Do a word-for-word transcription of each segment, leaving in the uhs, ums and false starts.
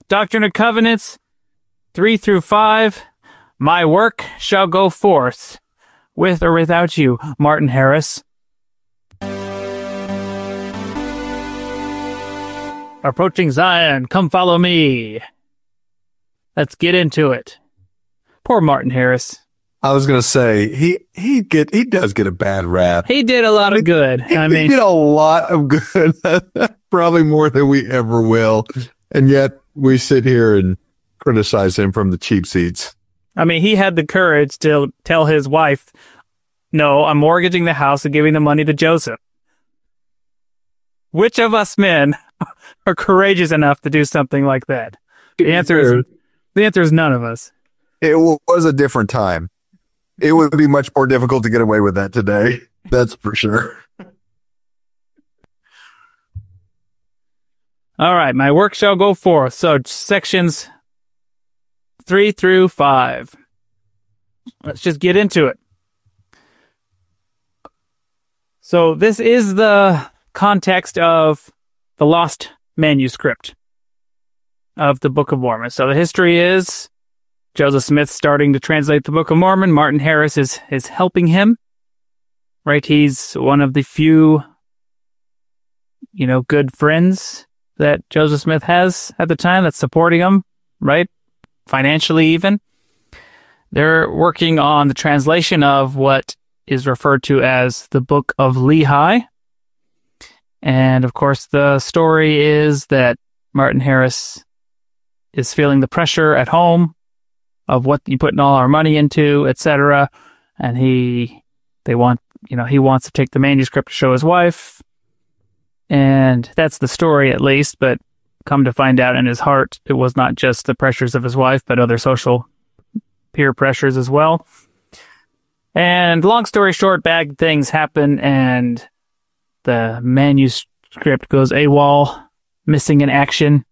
Doctrine and Covenants, three through five. My work shall go forth, with or without you, Martin Harris. Approaching Zion, come follow me. Let's get into it. Poor Martin Harris. I was gonna say he he get he does get a bad rap. He did a lot of good. He, I mean, he did a lot of good, probably more than we ever will, and yet we sit here and criticize him from the cheap seats. I mean, he had the courage to tell his wife, "No, I'm mortgaging the house and giving the money to Joseph." Which of us men are courageous enough to do something like that? The answer is the answer is none of us. It was a different time. It would be much more difficult to get away with that today. That's for sure. All right, my work shall go forth. So sections three through five. Let's just get into it. So this is the context of the lost manuscript of the Book of Mormon. So the history is Joseph Smith starting to translate the Book of Mormon. Martin Harris is, is helping him, right? He's one of the few, you know, good friends that Joseph Smith has at the time that's supporting him, right? Financially even. They're working on the translation of what is referred to as the Book of Lehi. And of course, the story is that Martin Harris is feeling the pressure at home of what you putting all our money into, et cetera. And he, they want, you know, he wants to take the manuscript to show his wife. And that's the story at least, but come to find out in his heart, it was not just the pressures of his wife, but other social peer pressures as well. And long story short, bad things happen and the manuscript goes AWOL, missing in action.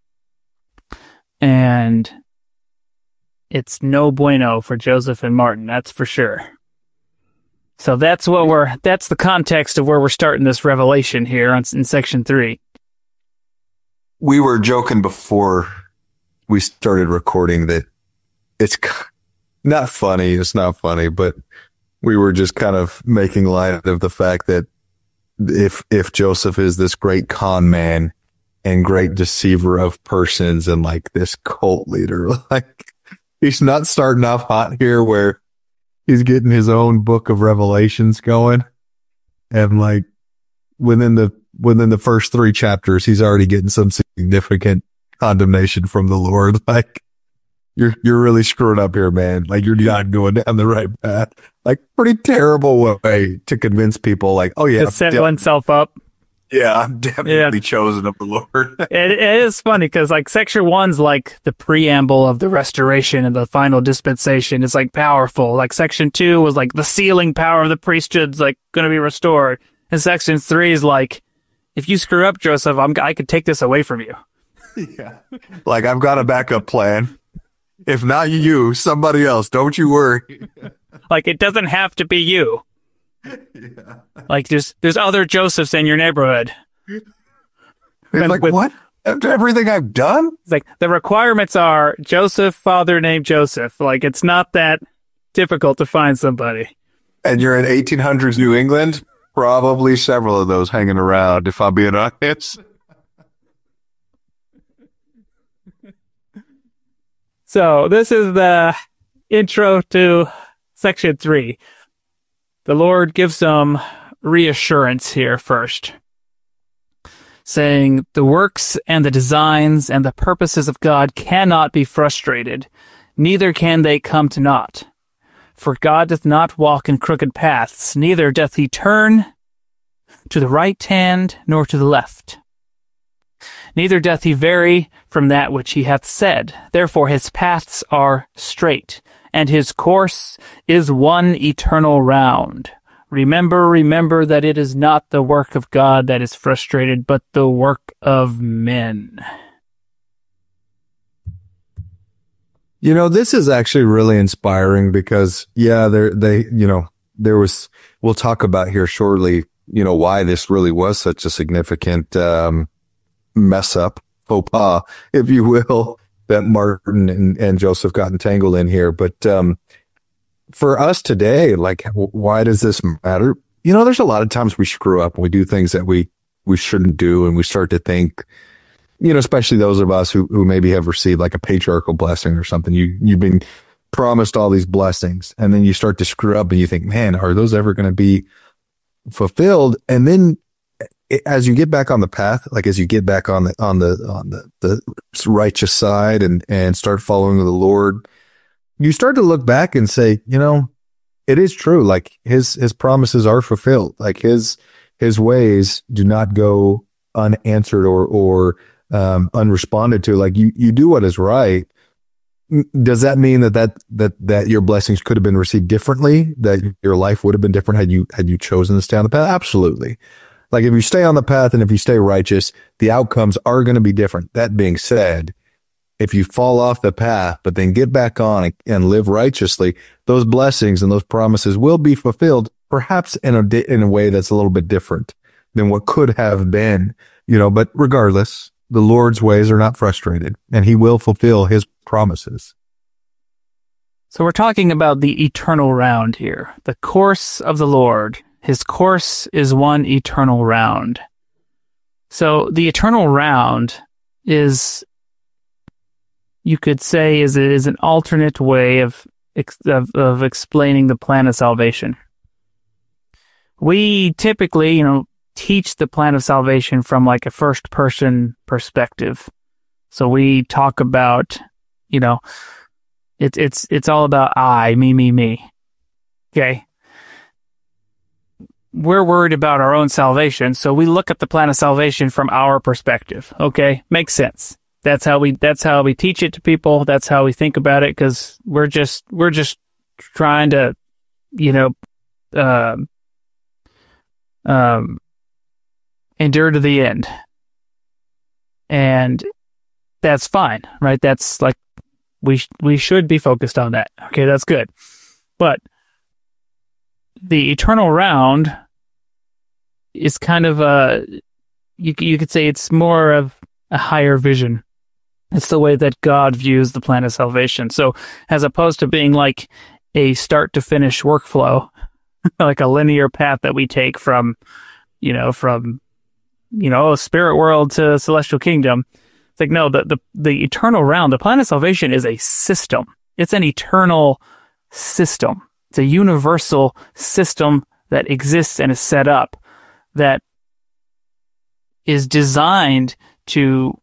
And it's no bueno for Joseph and Martin, that's for sure. So that's what we're, that's the context of where we're starting this revelation here on, in section three. We were joking before we started recording that it's not funny. It's not funny, but we were just kind of making light of the fact that if, if Joseph is this great con man and great deceiver of persons and like this cult leader, like, he's not starting off hot here where he's getting his own book of Revelations going. And like within the, within the first three chapters, he's already getting some significant condemnation from the Lord. Like you're, you're really screwing up here, man. Like you're not going down the right path. Like pretty terrible way to convince people like, oh yeah. To set oneself up. Yeah, I'm definitely yeah. chosen of the Lord. it, it is funny because like section one's like the preamble of the restoration and the final dispensation. It's like powerful. Like section two was like the sealing power of the priesthood's like going to be restored. And section three is like, if you screw up, Joseph, I'm, I could take this away from you. Yeah. Like I've got a backup plan. If not you, somebody else. Don't you worry. Like it doesn't have to be you. Yeah. Like there's there's other Josephs in your neighborhood. It's like with, what? After everything I've done? It's like the requirements are Joseph, father named Joseph. Like it's not that difficult to find somebody. And you're in eighteen hundreds New England? Probably several of those hanging around, if I'm being honest. So this is the intro to section three. The Lord gives some reassurance here first, saying the works and the designs and the purposes of God cannot be frustrated, neither can they come to naught. For God doth not walk in crooked paths, neither doth he turn to the right hand nor to the left. Neither doth he vary from that which he hath said. Therefore his paths are straight, and his course is one eternal round. Remember, remember that it is not the work of God that is frustrated, but the work of men. You know, this is actually really inspiring because, yeah, there, they, you know, there was, we'll talk about here shortly, you know, why this really was such a significant, um, mess up, faux pas, if you will, that Martin and, and Joseph got entangled in here. But um, for us today, like, why does this matter? You know, there's a lot of times we screw up and we do things that we, we shouldn't do. And we start to think, you know, especially those of us who, who maybe have received like a patriarchal blessing or something. You, you've been promised all these blessings, and then you start to screw up and you think, man, are those ever going to be fulfilled? And then as you get back on the path, like as you get back on the, on the, on the, the righteous side and, and start following the Lord, you start to look back and say, you know, it is true. Like his, his promises are fulfilled. Like his, his ways do not go unanswered or, or, um, unresponded to. Like you, you do what is right. Does that mean that, that, that, that your blessings could have been received differently? That your life would have been different had you, had you chosen to stay on the path? Absolutely. Like if you stay on the path and if you stay righteous, the outcomes are going to be different. That being said, if you fall off the path, but then get back on and live righteously, those blessings and those promises will be fulfilled, perhaps in a, in a way that's a little bit different than what could have been, you know, but regardless, the Lord's ways are not frustrated and he will fulfill his promises. So we're talking about the eternal round here, the course of the Lord. His course is one eternal round. So the eternal round is, you could say, is is an alternate way of, of of explaining the plan of salvation. We typically, you know, teach the plan of salvation from like a first person perspective. So we talk about, you know, it's it's it's all about I, me, me, me. Okay. We're worried about our own salvation, so we look at the plan of salvation from our perspective. Okay, makes sense. That's how we. That's how we teach it to people. That's how we think about it, because we're just we're just trying to, you know, um, um, endure to the end, and that's fine, right? That's like we sh- we should be focused on that. Okay, that's good, but the eternal round is kind of a, you, you could say it's more of a higher vision. It's the way that God views the plan of salvation. So as opposed to being like a start to finish workflow, like a linear path that we take from, you know, from, you know, spirit world to celestial kingdom. It's like, no, the, the, the eternal round, the plan of salvation is a system. It's an eternal system. It's a universal system that exists and is set up that is designed to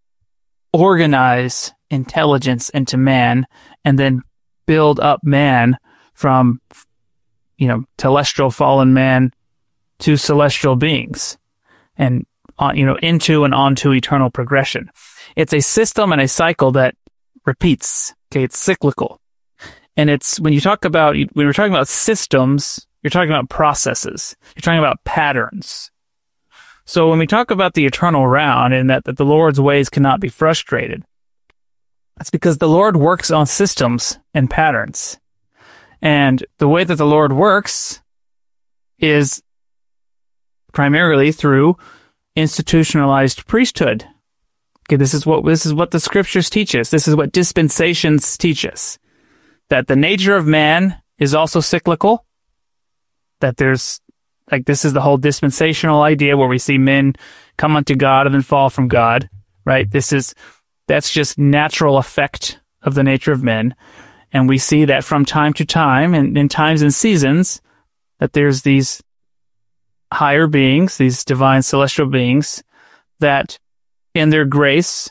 organize intelligence into man and then build up man from, you know, telestial fallen man to celestial beings and, uh, you know, into and onto eternal progression. It's a system and a cycle that repeats. Okay. It's cyclical. And it's, when you talk about, when we're talking about systems, you're talking about processes. You're talking about patterns. So when we talk about the eternal round and that, that the Lord's ways cannot be frustrated, that's because the Lord works on systems and patterns. And the way that the Lord works is primarily through institutionalized priesthood. Okay, this is what, this is what the scriptures teach us. This is what dispensations teach us. That the nature of man is also cyclical, that there's, like, this is the whole dispensational idea where we see men come unto God and then fall from God, right? This is, that's just natural effect of the nature of men. And we see that from time to time and in times and seasons that there's these higher beings, these divine celestial beings that in their grace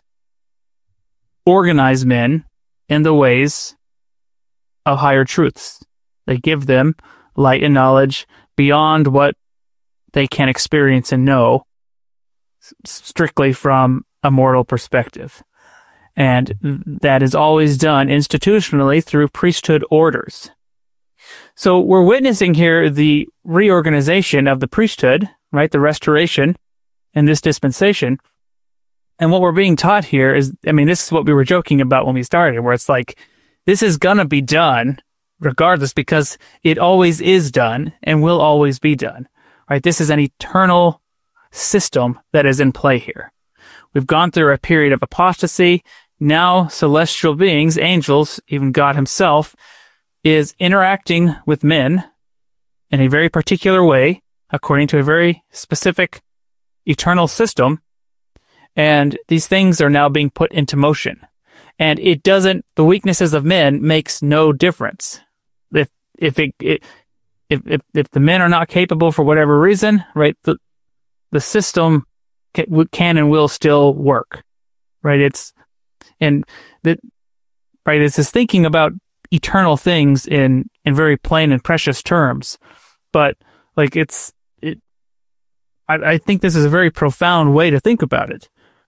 organize men in the ways of higher truths. They give them light and knowledge beyond what they can experience and know strictly from a mortal perspective. And that is always done institutionally through priesthood orders. So we're witnessing here the reorganization of the priesthood, right? The restoration in this dispensation. And what we're being taught here is, I mean, this is what we were joking about when we started, where it's like, this is going to be done regardless because it always is done and will always be done, right? This is an eternal system that is in play here. We've gone through a period of apostasy now celestial beings, angels, even God himself, is interacting with men in a very particular way, according to a very specific eternal system. And these things are now being put into motion. And it doesn't, the weaknesses of men makes no difference. If, if it, it if, if, if the men are not capable for whatever reason, right, the, the system can, can and will still work, right? It's, and that, right, it's this thinking about eternal things in, in very plain and precious terms. But like it's, it, I, I think this is a very profound way to think about it.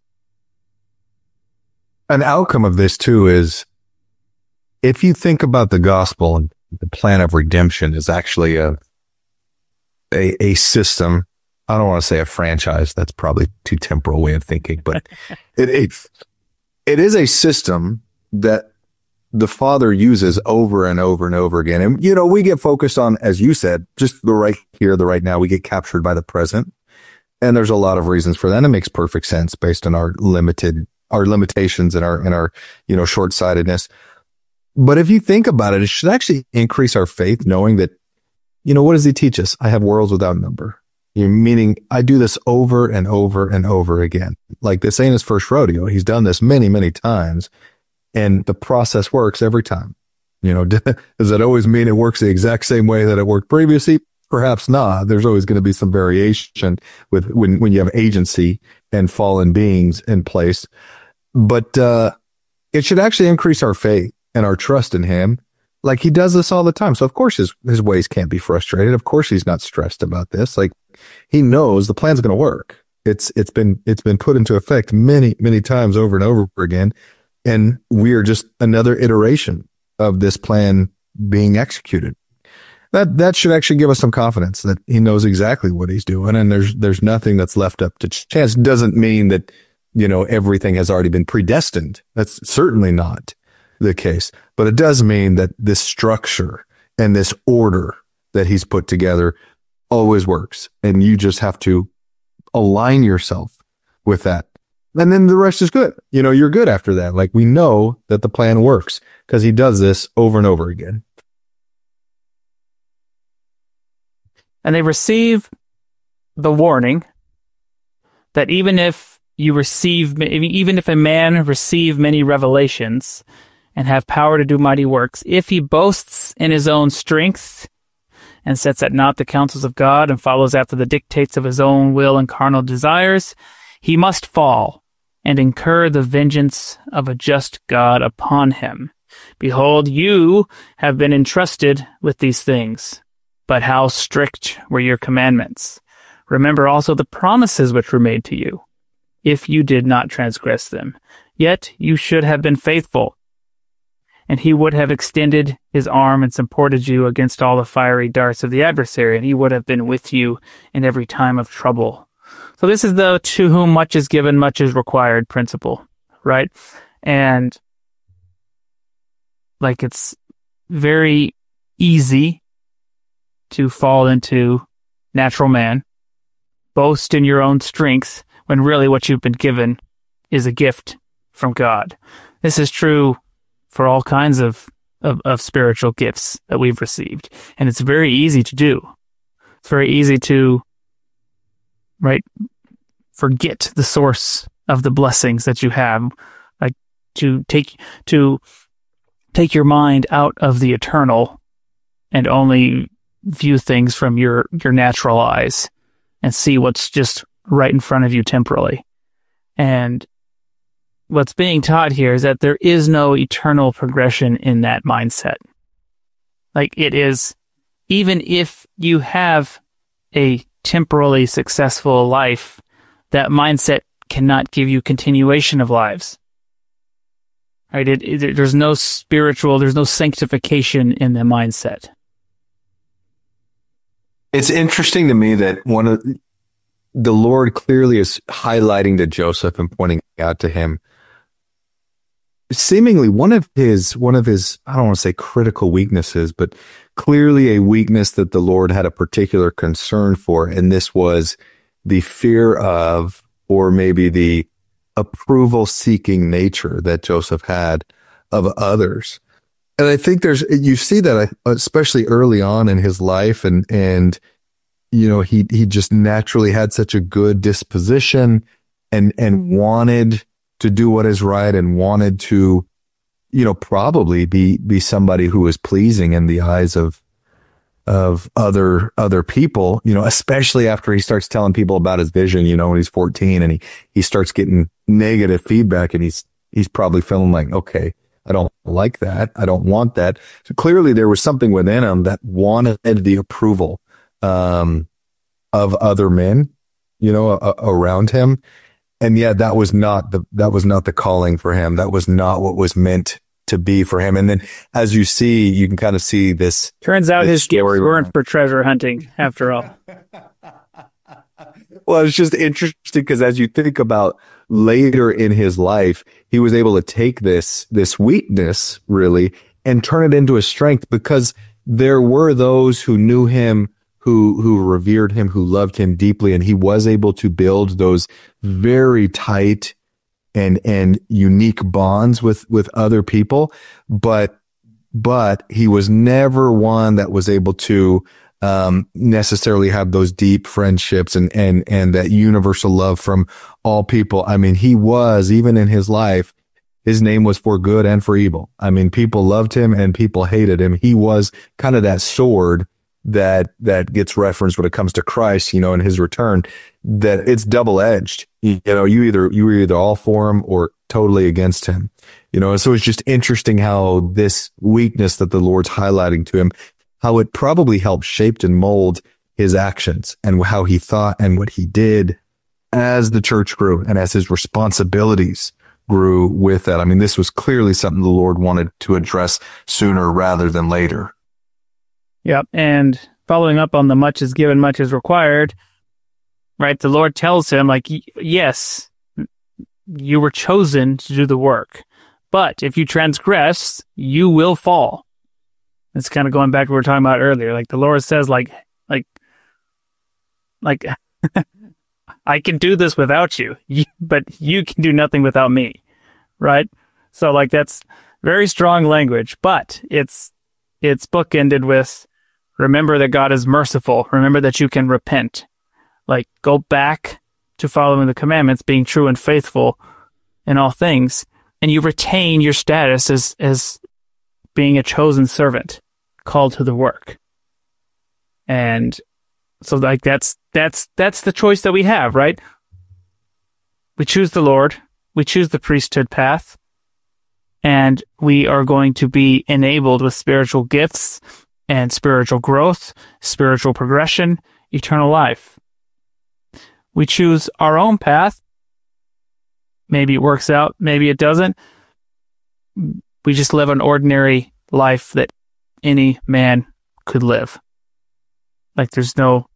An outcome of this too is, if you think about the gospel and the plan of redemption is actually a, a, a system. I don't want to say a franchise. That's probably too temporal way of thinking, but it, it, it is a system that the Father uses over and over and over again. And, you know, we get focused on, as you said, just the right here, the right now. We get captured by the present. And there's a lot of reasons for that. And it makes perfect sense based on our limited, our limitations and our, and our, you know, short-sightedness. But if you think about it, it should actually increase our faith, knowing that, you know, what does he teach us? I have worlds without number. You meaning I do this over and over and over again. Like, this ain't his first rodeo. He's done this many, many times. And the process works every time. You know, does that always mean it works the exact same way that it worked previously? Perhaps not. There's always going to be some variation with when, when you have agency and fallen beings in place. But uh, it should actually increase our faith and our trust in him. Like, he does this all the time. So of course his, his ways can't be frustrated. Of course he's not stressed about this. Like, he knows the plan's going to work. It's, it's been, it's been put into effect many, many times over and over again. And we are just another iteration of this plan being executed. That, that should actually give us some confidence that he knows exactly what he's doing. And there's, there's nothing that's left up to chance. Doesn't mean that, you know, everything has already been predestined. That's certainly not the case, but it does mean that this structure and this order that he's put together always works. And you just have to align yourself with that. And then the rest is good. You know, you're good after that. Like, we know that the plan works because he does this over and over again. And they receive the warning that even if you receive, even if a man receive many revelations and have power to do mighty works, if he boasts in his own strength and sets at naught the counsels of God and follows after the dictates of his own will and carnal desires, he must fall and incur the vengeance of a just God upon him. Behold, you have been entrusted with these things, but how strict were your commandments? Remember also the promises which were made to you, if you did not transgress them. Yet you should have been faithful, and he would have extended his arm and supported you against all the fiery darts of the adversary, and he would have been with you in every time of trouble. So this is the to whom much is given, much is required principle, right? And like, it's very easy to fall into natural man, boast in your own strength, when really what you've been given is a gift from God. This is true for all kinds of, of, of spiritual gifts that we've received. And it's very easy to do. It's very easy to, right, forget the source of the blessings that you have, like to take, to take your mind out of the eternal and only view things from your, your natural eyes and see what's just right in front of you temporally. And what's being taught here is that there is no eternal progression in that mindset. Like, it is, even if you have a temporally successful life, that mindset cannot give you continuation of lives. Right? It, it, there's no spiritual, there's no sanctification in the mindset. It's interesting to me that one of the Lord clearly is highlighting to Joseph and pointing out to him seemingly one of his, one of his, I don't want to say critical weaknesses, but clearly a weakness that the Lord had a particular concern for. And this was the fear of, or maybe the approval seeking nature that Joseph had of others. And I think there's, you see that especially early on in his life, and, and, you know, he, he just naturally had such a good disposition and, and wanted to do what is right, and wanted to, you know, probably be, be somebody who was pleasing in the eyes of, of other, other people, you know, especially after he starts telling people about his vision, you know, when he's fourteen, and he, he starts getting negative feedback, and he's, he's probably feeling like, okay, I don't like that. I don't want that. So clearly there was something within him that wanted the approval, um, of other men, you know, a, around him. And yet that was not the, that was not the calling for him. That was not what was meant to be for him. And then as you see, you can kind of see this. Turns out his gifts weren't for treasure hunting after all. Well, it's just interesting because as you think about later in his life, he was able to take this, this weakness really and turn it into a strength, because there were those who knew him, who, who revered him, who loved him deeply. And he was able to build those very tight and, and unique bonds with, with other people. But, but he was never one that was able to, um, necessarily have those deep friendships and, and, and that universal love from all people. I mean, he was, even in his life, his name was for good and for evil. I mean, people loved him and people hated him. He was kind of that sword that, that gets referenced when it comes to Christ, you know, in his return, that it's double edged. You know, you either, you were either all for him or totally against him, you know, and so it's just interesting how this weakness that the Lord's highlighting to him, how it probably helped shape and mold his actions and how he thought and what he did as the church grew and as his responsibilities grew with that. I mean, this was clearly something the Lord wanted to address sooner rather than later. Yep. And following up on the much is given, much is required, right? The Lord tells him, like, yes, you were chosen to do the work, but if you transgress, you will fall. It's kind of going back to what we were talking about earlier. Like the Lord says, like, like, like, I can do this without you, you, but you can do nothing without me, right? So like that's very strong language, but it's it's bookended with remember that God is merciful. Remember that you can repent. Like go back to following the commandments, being true and faithful in all things, and you retain your status as as being a chosen servant called to the work. And so like that's that's that's the choice that we have, right? We choose the Lord, we choose the priesthood path, and we are going to be enabled with spiritual gifts and spiritual growth, spiritual progression, eternal life. We choose our own path. Maybe it works out, maybe it doesn't. We just live an ordinary life that any man could live. Like there's no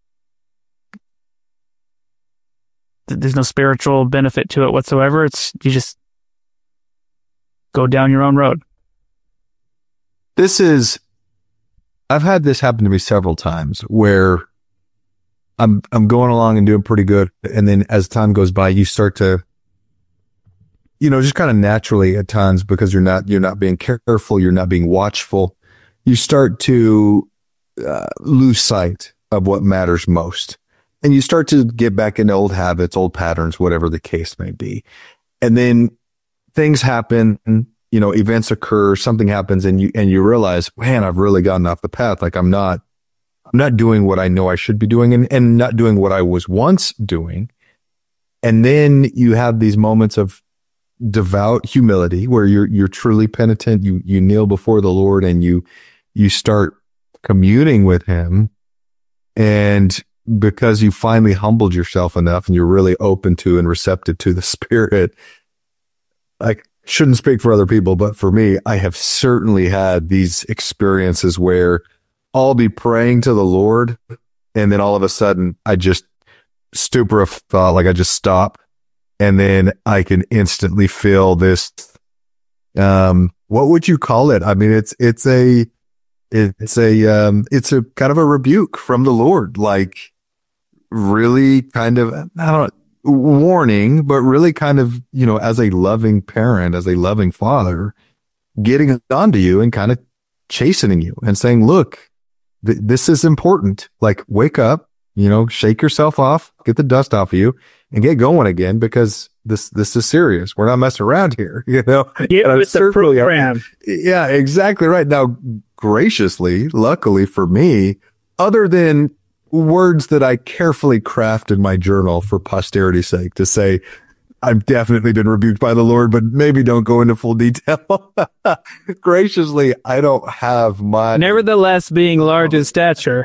there's no spiritual benefit to it whatsoever. It's you just go down your own road. This is I've had this happen to me several times where I'm I'm going along and doing pretty good, and then as time goes by, you start to, you know, just kind of naturally at times, because you're not you're not being careful, you're not being watchful, you start to uh, lose sight of what matters most, and you start to get back into old habits, old patterns, whatever the case may be, and then things happen. You know, events occur, something happens, and you and you realize, man, I've really gotten off the path. Like I'm not, I'm not doing what I know I should be doing, and, and not doing what I was once doing. And then you have these moments of devout humility where you're you're truly penitent. You you kneel before the Lord and you you start communing with Him, and because you finally humbled yourself enough and you're really open to and receptive to the Spirit, like. Shouldn't speak for other people, but for me, I have certainly had these experiences where I'll be praying to the Lord, and then all of a sudden I just stupor of thought, like I just stop, and then I can instantly feel this, um, what would you call it? I mean, it's, it's a, it's a, um, it's a kind of a rebuke from the Lord, like really kind of, I don't know, warning, but really kind of, you know, as a loving parent, as a loving father, getting onto you and kind of chastening you and saying, look, th- this is important. Like, wake up, you know, shake yourself off, get the dust off of you and get going again, because this, this is serious. We're not messing around here, you know? Get with the program. Yeah, exactly right. Now, graciously, luckily for me, other than words that I carefully craft in my journal for posterity's sake to say, I've definitely been rebuked by the Lord, but maybe don't go into full detail. Graciously, I don't have my... Nevertheless, being large in stature.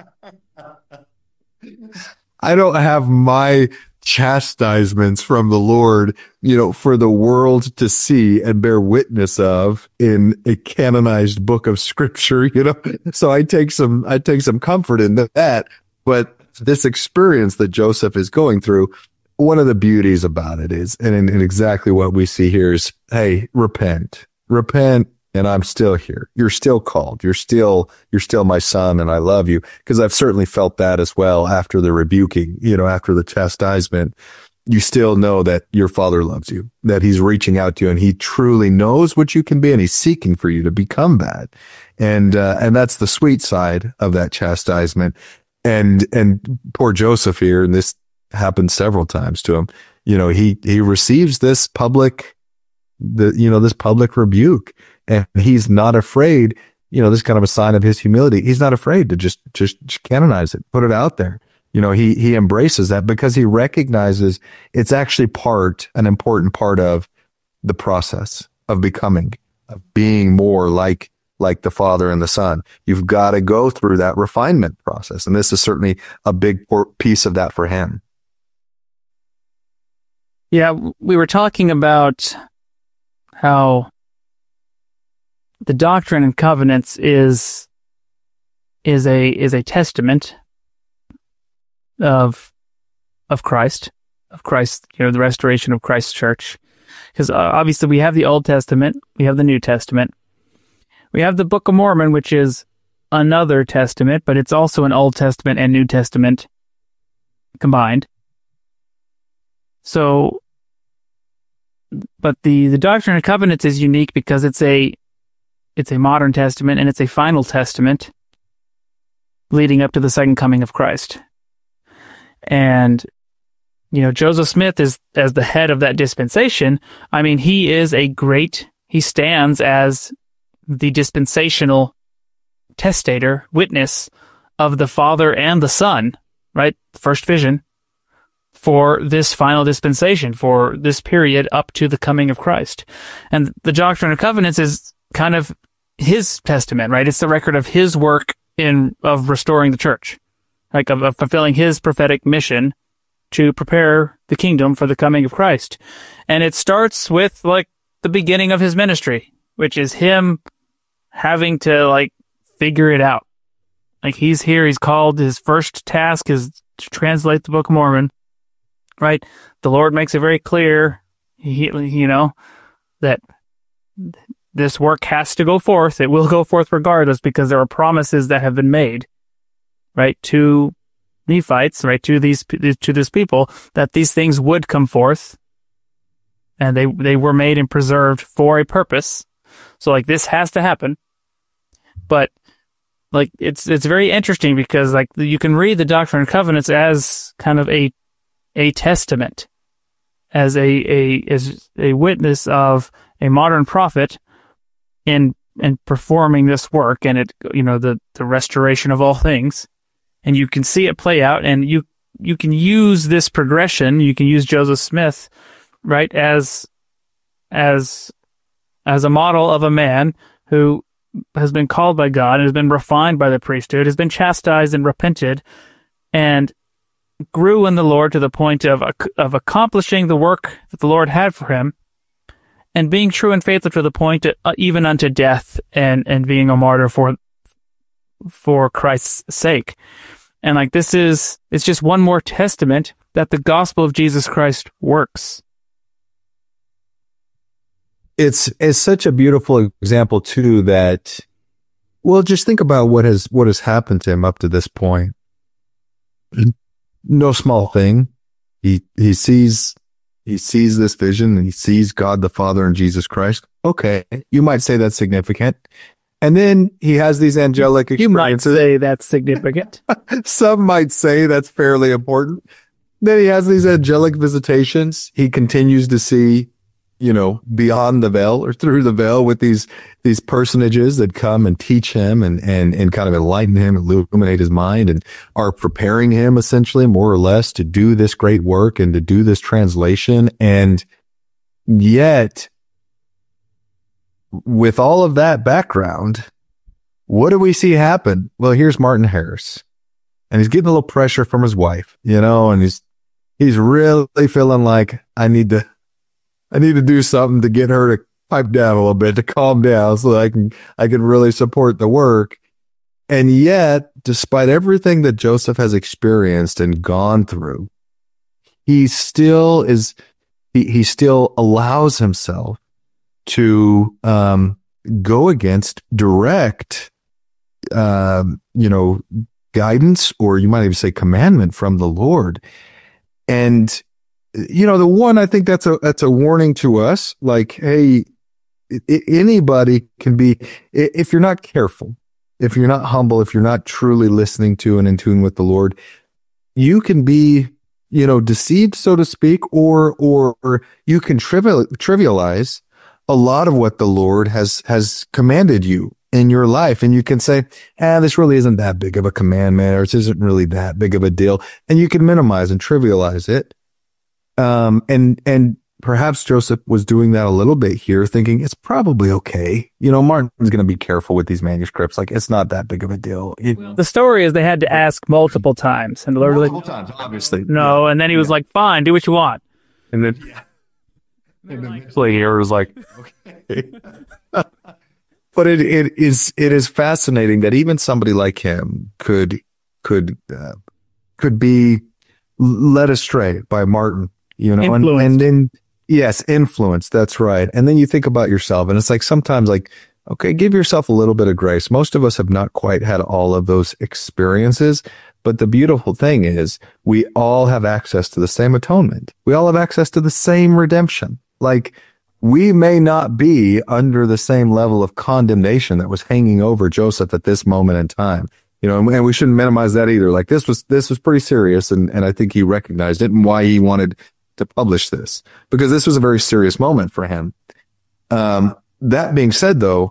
I don't have my chastisements from the Lord, you know, for the world to see and bear witness of in a canonized book of scripture, you know. So I take some, I take some comfort in that. But this experience that Joseph is going through, one of the beauties about it is, and, and exactly what we see here is, hey, repent, repent. And I'm still here. You're still called. You're still, you're still my son, and I love you. Because I've certainly felt that as well after the rebuking, you know, after the chastisement. You still know that your father loves you, that he's reaching out to you, and he truly knows what you can be, and he's seeking for you to become that. And, uh, and that's the sweet side of that chastisement. And, and poor Joseph here, and this happened several times to him, you know, he, he receives this public, the, you know, this public rebuke. And he's not afraid, you know, this is kind of a sign of his humility. He's not afraid to just, just, just canonize it, put it out there. You know, he, he embraces that because he recognizes it's actually part, an important part of the process of becoming, of being more like, like the Father and the Son. You've got to go through that refinement process. And this is certainly a big piece of that for him. Yeah, we were talking about how the Doctrine and Covenants is is a is a testament of of Christ, of Christ, you know, the restoration of Christ's church. Because uh, obviously we have the Old Testament, we have the New Testament, we have the Book of Mormon, which is another testament, but it's also an Old Testament and New Testament combined. So, but the the Doctrine and Covenants is unique because it's a It's a modern testament, and it's a final testament leading up to the second coming of Christ. And, you know, Joseph Smith is, as the head of that dispensation, I mean, he is a great, he stands as the dispensational testator, witness of the Father and the Son, right? First vision for this final dispensation, for this period up to the coming of Christ. And the Doctrine and Covenants is kind of his testament, right? It's the record of his work in, of restoring the church, like of, of fulfilling his prophetic mission to prepare the kingdom for the coming of Christ. And it starts with like the beginning of his ministry, which is him having to like figure it out. Like he's here, he's called, his first task is to translate the Book of Mormon, right? The Lord makes it very clear, he, you know, that this work has to go forth. It will go forth regardless because there are promises that have been made, right, to Nephites, right, to these to this people, that these things would come forth, and they they were made and preserved for a purpose. So like this has to happen. But like it's it's very interesting because like you can read the Doctrine and Covenants as kind of a a testament, as a a as a witness of a modern prophet in in performing this work, and it, you know, the the restoration of all things, and you can see it play out, and you you can use this progression, you can use Joseph Smith, right, as as as a model of a man who has been called by God and has been refined by the priesthood, has been chastised and repented, and grew in the Lord to the point of of accomplishing the work that the Lord had for him, and being true and faithful to the point, to, uh, even unto death, and, and being a martyr for for Christ's sake. And like this is, it's just one more testament that the gospel of Jesus Christ works. It's it's such a beautiful example too that, well, just think about what has what has happened to him up to this point. No small thing. He, he sees, he sees this vision and he sees God the Father and Jesus Christ. Okay. You might say that's significant. And then he has these angelic experiences. You might say that's significant. Some might say that's fairly important. Then he has these angelic visitations. He continues to see, you know, beyond the veil or through the veil with these, these personages that come and teach him and, and, and kind of enlighten him, illuminate his mind, and are preparing him essentially more or less to do this great work and to do this translation. And yet, with all of that background, what do we see happen? Well, here's Martin Harris, and he's getting a little pressure from his wife, you know, and he's, he's really feeling like I need to, I need to do something to get her to pipe down a little bit, to calm down so that I can, I can really support the work. And yet, despite everything that Joseph has experienced and gone through, he still is, he, he still allows himself to, um, go against direct, um, you know, guidance, or you might even say commandment from the Lord. And, you know, the one, I think that's a, that's a warning to us. Like, hey, I- anybody can be, if you're not careful, if you're not humble, if you're not truly listening to and in tune with the Lord, you can be, you know, deceived, so to speak, or, or, or you can trivial, trivialize a lot of what the Lord has, has commanded you in your life. And you can say, ah, this really isn't that big of a commandment, or this isn't really that big of a deal. And you can minimize and trivialize it. Um, and, and perhaps Joseph was doing that a little bit here, thinking it's probably okay. You know, Martin's going to be careful with these manuscripts. Like, it's not that big of a deal. It, The story is they had to ask multiple times, and the Lord multiple like, times, obviously. no, Yeah. and then he was Yeah. like, fine, do what you want. And then, yeah. And then eventually here was like, okay. But it, it is, it is fascinating that even somebody like him could, could, uh, could be led astray by Martin, you know, and, and then, yes, influence. That's right. And then you think about yourself, and it's like sometimes like, okay, give yourself a little bit of grace. Most of us have not quite had all of those experiences. But the beautiful thing is we all have access to the same atonement. We all have access to the same redemption. Like, we may not be under the same level of condemnation that was hanging over Joseph at this moment in time. You know, and we shouldn't minimize that either. Like, this was, this was pretty serious. And, and I think he recognized it and why he wanted to publish this, because this was a very serious moment for him. Um, that being said, though,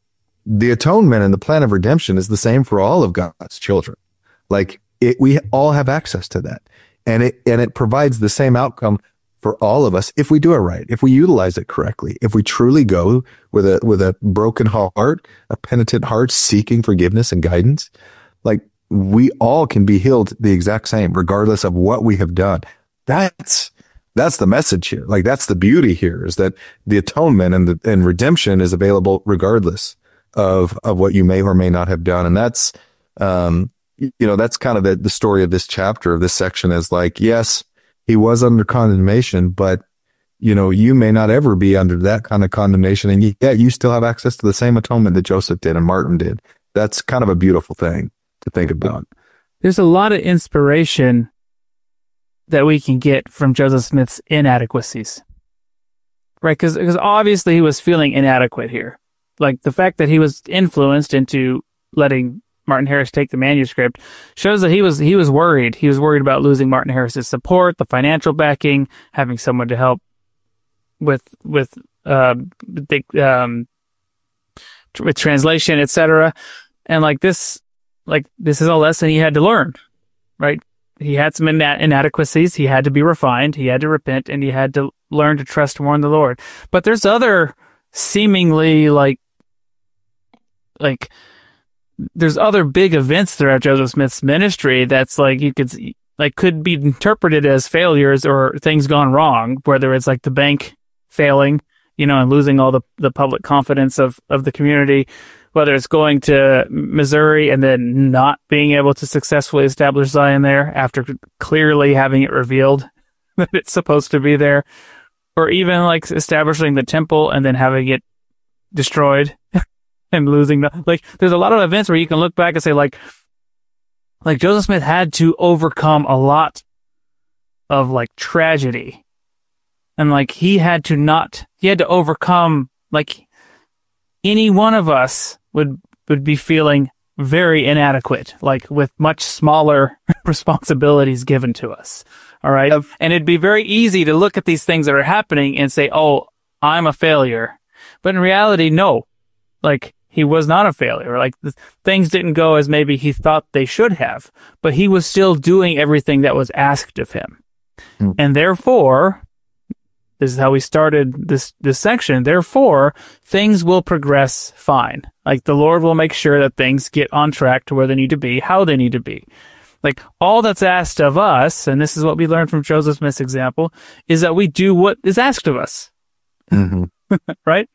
the atonement and the plan of redemption is the same for all of God's children. Like, it, we all have access to that, and it, and it provides the same outcome for all of us if we do it right, if we utilize it correctly, if we truly go with a, with a broken heart, a penitent heart, seeking forgiveness and guidance. Like, we all can be healed the exact same, regardless of what we have done. That's, that's the message here. Like, that's the beauty here, is that the atonement and the, and redemption is available regardless of, of what you may or may not have done. And that's, um, you know, that's kind of the, the story of this chapter, of this section, is like, yes, he was under condemnation, but, you know, you may not ever be under that kind of condemnation. And yet you still have access to the same atonement that Joseph did and Martin did. That's kind of a beautiful thing to think about. There's a lot of inspiration that we can get from Joseph Smith's inadequacies, right? Because because obviously he was feeling inadequate here. Like, the fact that he was influenced into letting Martin Harris take the manuscript shows that he was he was worried. He was worried about losing Martin Harris's support, the financial backing, having someone to help with with uh, the, um, with translation, et cetera. And like this, like this is a lesson he had to learn, right? He had some ina- inadequacies. He had to be refined. He had to repent, and he had to learn to trust more in the Lord. But there's other seemingly like like. There's other big events throughout Joseph Smith's ministry that's like, you could like, could be interpreted as failures or things gone wrong, whether it's like the bank failing, you know, and losing all the, the public confidence of, of the community, whether it's going to Missouri and then not being able to successfully establish Zion there after clearly having it revealed that it's supposed to be there, or even like establishing the temple and then having it destroyed. And losing the, like, there's a lot of events where you can look back and say, like, like Joseph Smith had to overcome a lot of like tragedy. And like he had to not, he had to overcome, like any one of us would, would be feeling very inadequate, like with much smaller responsibilities given to us. All right. Yep. And it'd be very easy to look at these things that are happening and say, oh, I'm a failure. But in reality, no, like he was not a failure. Like the, things didn't go as maybe he thought they should have, but he was still doing everything that was asked of him. Mm. And therefore, this is how we started this, this section. Therefore, things will progress fine. Like the Lord will make sure that things get on track to where they need to be, how they need to be. Like all that's asked of us, and this is what we learned from Joseph Smith's example, is that we do what is asked of us. Mm-hmm. Right?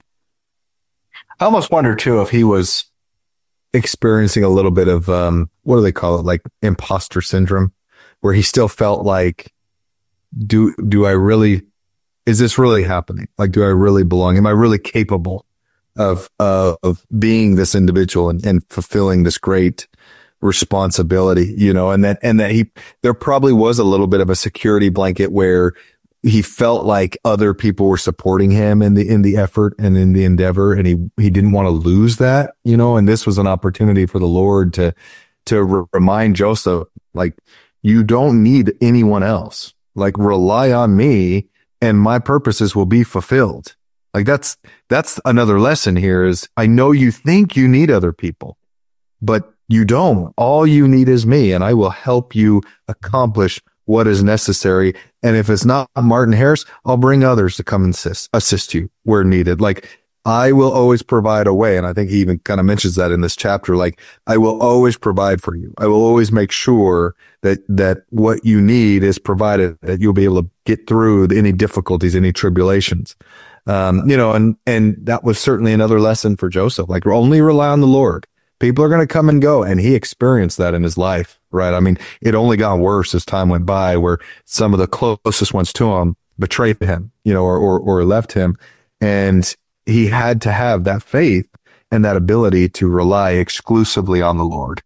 I almost wonder too if he was experiencing a little bit of, um, what do they call it? Like imposter syndrome, where he still felt like, do, do I really, is this really happening? Like, do I really belong? Am I really capable of, uh, of being this individual and, and fulfilling this great responsibility, you know, and that, and that he, there probably was a little bit of a security blanket where he felt like other people were supporting him in the, in the effort and in the endeavor. And he, he didn't want to lose that, you know, and this was an opportunity for the Lord to, to re- remind Joseph, like, you don't need anyone else. Like, rely on me and my purposes will be fulfilled. Like that's, that's another lesson here is I know you think you need other people, but you don't. All you need is me, and I will help you accomplish what is necessary. And if it's not Martin Harris, I'll bring others to come and assist, assist you where needed. Like I will always provide a way. And I think he even kind of mentions that in this chapter. Like I will always provide for you. I will always make sure that, that what you need is provided, that you'll be able to get through any difficulties, any tribulations. Um, you know, and, and that was certainly another lesson for Joseph. Like only rely on the Lord. People are going to come and go. And he experienced that in his life, right? I mean, it only got worse as time went by, where some of the closest ones to him betrayed him, you know, or, or, or left him. And he had to have that faith and that ability to rely exclusively on the Lord.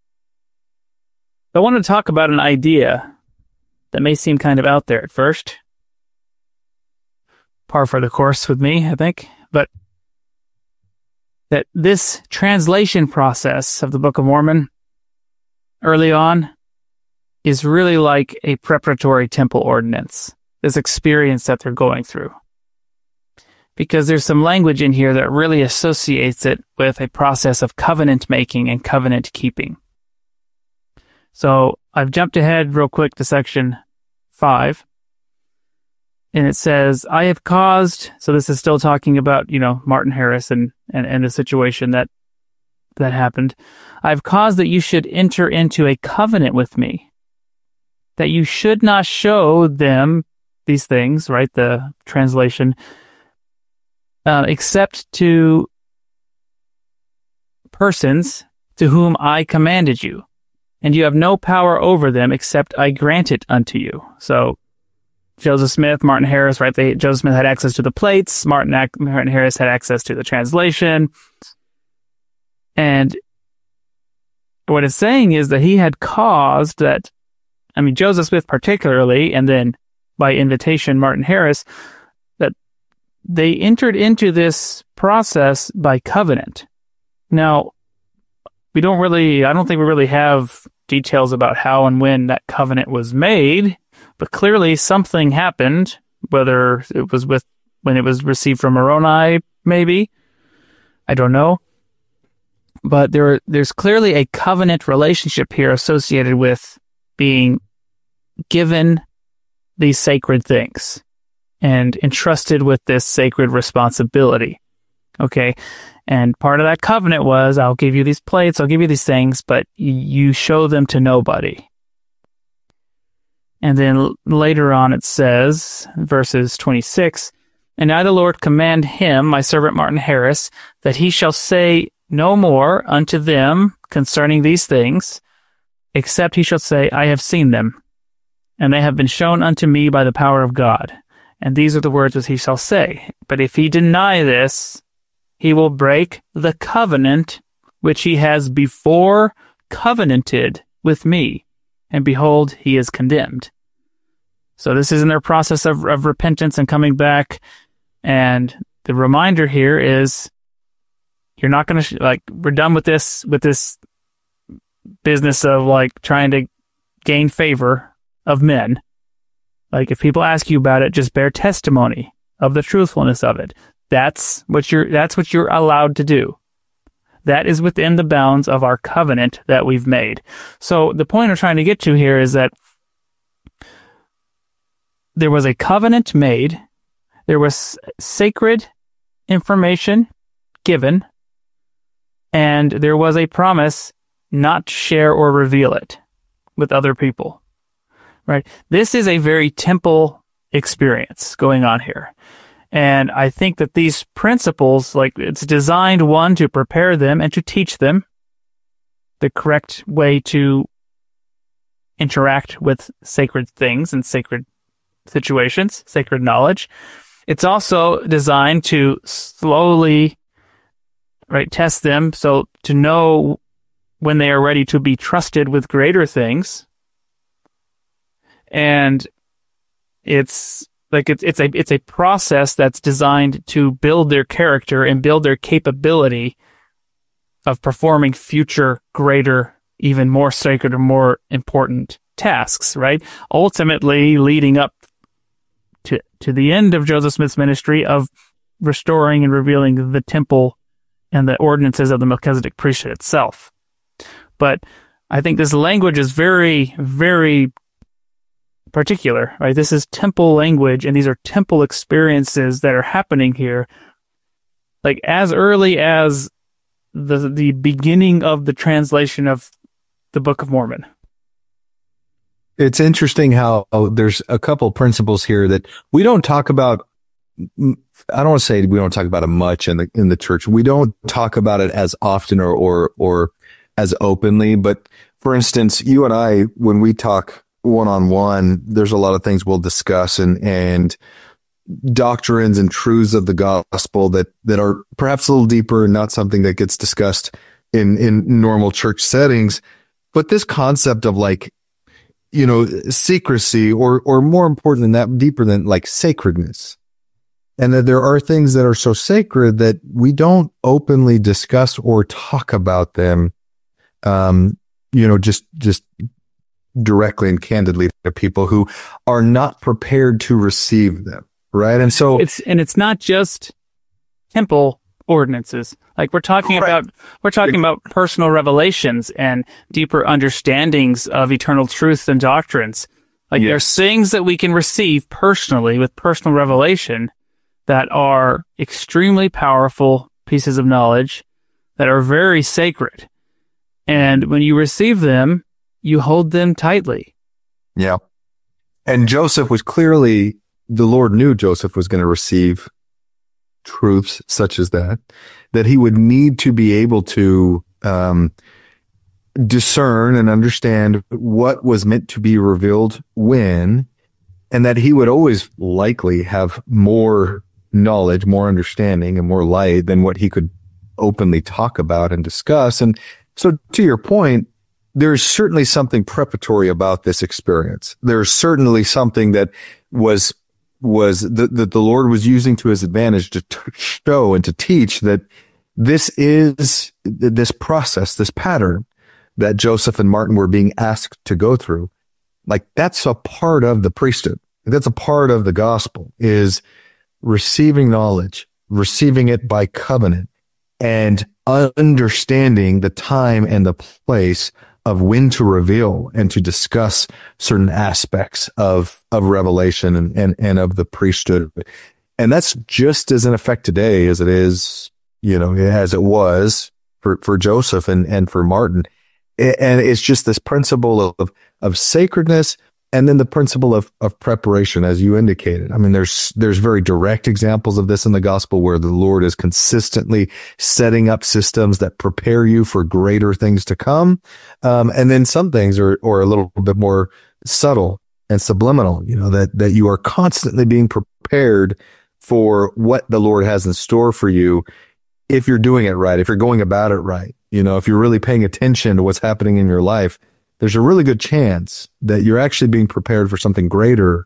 I want to talk about an idea that may seem kind of out there at first. Par for the course with me, I think. But that this translation process of the Book of Mormon early on is really like a preparatory temple ordinance, this experience that they're going through. Because there's some language in here that really associates it with a process of covenant making and covenant keeping. So I've jumped ahead real quick to section five. And it says, I have caused, so this is still talking about, you know, Martin Harris and, and, and the situation that, that happened. I've caused that you should enter into a covenant with me, that you should not show them these things, right? The translation, uh, except to persons to whom I commanded you, and you have no power over them except I grant it unto you. So, Joseph Smith, Martin Harris, right? They, Joseph Smith had access to the plates. Martin, Martin Harris had access to the translation. And what it's saying is that he had caused that, I mean, Joseph Smith particularly, and then by invitation, Martin Harris, that they entered into this process by covenant. Now, we don't really, I don't think we really have details about how and when that covenant was made. But clearly something happened, whether it was with when it was received from Moroni, maybe. I don't know. But there, there's clearly a covenant relationship here associated with being given these sacred things and entrusted with this sacred responsibility. Okay? And part of that covenant was, I'll give you these plates, I'll give you these things, but you show them to nobody. And then later on it says, verses twenty-six, and I the Lord command him, my servant Martin Harris, that he shall say no more unto them concerning these things, except he shall say, I have seen them, and they have been shown unto me by the power of God. And these are the words which he shall say. But if he deny this, he will break the covenant which he has before covenanted with me. And behold, he is condemned. So this is in their process of, of repentance and coming back. And the reminder here is you're not going to, sh- like, we're done with this, with this business of, like, trying to gain favor of men. Like, if people ask you about it, just bear testimony of the truthfulness of it. That's what you're, that's what you're allowed to do. That is within the bounds of our covenant that we've made. So the point I'm trying to get to here is that there was a covenant made, there was sacred information given, and there was a promise not to share or reveal it with other people. Right? This is a very temple experience going on here. And I think that these principles, like, it's designed, one, to prepare them and to teach them the correct way to interact with sacred things and sacred situations, sacred knowledge. It's also designed to slowly, right, test them, so to know when they are ready to be trusted with greater things. And it's like it's it's a it's a process that's designed to build their character and build their capability of performing future greater, even more sacred or more important tasks, right? Ultimately leading up to to the end of Joseph Smith's ministry of restoring and revealing the temple and the ordinances of the Melchizedek priesthood itself. But I think this language is very, very particular, right? This is temple language, and these are temple experiences that are happening here, like as early as the the beginning of the translation of the Book of Mormon. It's interesting how oh, there's a couple principles here that we don't talk about. I don't want to say we don't talk about it much in the in the church. We don't talk about it as often or or or as openly. But for instance, you and I, when we talk one-on-one, there's a lot of things we'll discuss and and doctrines and truths of the gospel that that are perhaps a little deeper and not something that gets discussed in in normal church settings. But this concept of, like, you know, secrecy, or or more important than that, deeper than, like, sacredness, and that there are things that are so sacred that we don't openly discuss or talk about them, um, you know, just just directly and candidly to people who are not prepared to receive them, right? And so it's and it's not just temple ordinances. Like, we're talking right. about we're talking about personal revelations and deeper understandings of eternal truths and doctrines. Like, yes. There's things that we can receive personally with personal revelation that are extremely powerful pieces of knowledge that are very sacred. And when you receive them, you hold them tightly. Yeah. And Joseph was clearly, the Lord knew Joseph was going to receive truths such as that, that he would need to be able to um, discern and understand what was meant to be revealed when, and that he would always likely have more knowledge, more understanding, and more light than what he could openly talk about and discuss. And so, to your point, there's certainly something preparatory about this experience. There's certainly something that was was that the, the Lord was using to his advantage to t- show and to teach that this is this process, this pattern that Joseph and Martin were being asked to go through. Like, that's a part of the priesthood. That's a part of the gospel, is receiving knowledge, receiving it by covenant, and understanding the time and the place of when to reveal and to discuss certain aspects of, of revelation and, and, and of the priesthood. And that's just as in effect today as it is, you know, as it was for, for Joseph and, and for Martin. And it's just this principle of, of sacredness, and then the principle of, of preparation, as you indicated. I mean, there's, there's very direct examples of this in the gospel where the Lord is consistently setting up systems that prepare you for greater things to come. Um, and then some things are, are a little bit more subtle and subliminal, you know, that, that you are constantly being prepared for what the Lord has in store for you if you're doing it right, if you're going about it right. You know, if you're really paying attention to what's happening in your life, there's a really good chance that you're actually being prepared for something greater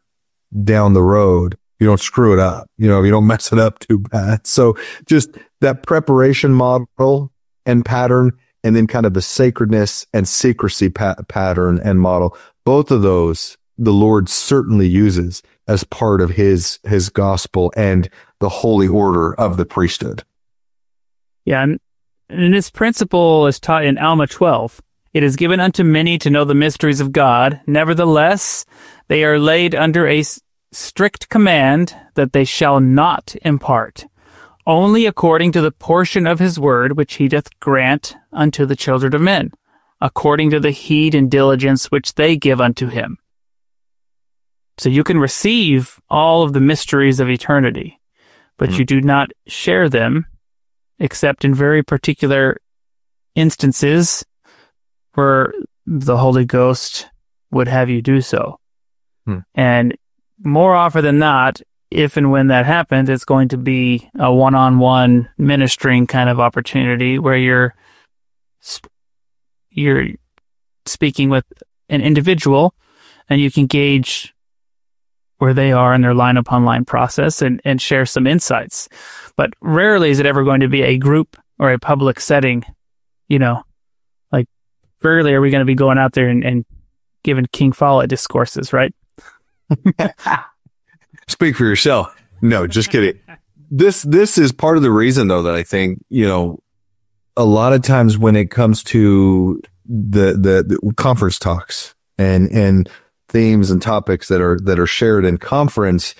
down the road, you don't screw it up. You know, you don't mess it up too bad. So just that preparation model and pattern, and then kind of the sacredness and secrecy pa- pattern and model, both of those the Lord certainly uses as part of his, his gospel and the holy order of the priesthood. Yeah. And, and this principle is taught in Alma twelve. It is given unto many to know the mysteries of God. Nevertheless, they are laid under a s- strict command that they shall not impart, only according to the portion of his word which he doth grant unto the children of men, according to the heed and diligence which they give unto him. So you can receive all of the mysteries of eternity, but mm-hmm. you do not share them except in very particular instances where the Holy Ghost would have you do so. Hmm. And more often than not, if and when that happens, it's going to be a one-on-one ministering kind of opportunity where you're you're speaking with an individual and you can gauge where they are in their line upon line process and, and share some insights. But rarely is it ever going to be a group or a public setting, you know, like rarely are we going to be going out there and, and giving King Follett discourses, right? Speak for yourself. No, just kidding. This, this is part of the reason though, that I think, you know, a lot of times when it comes to the, the, the conference talks and, and themes and topics that are, that are shared in conference,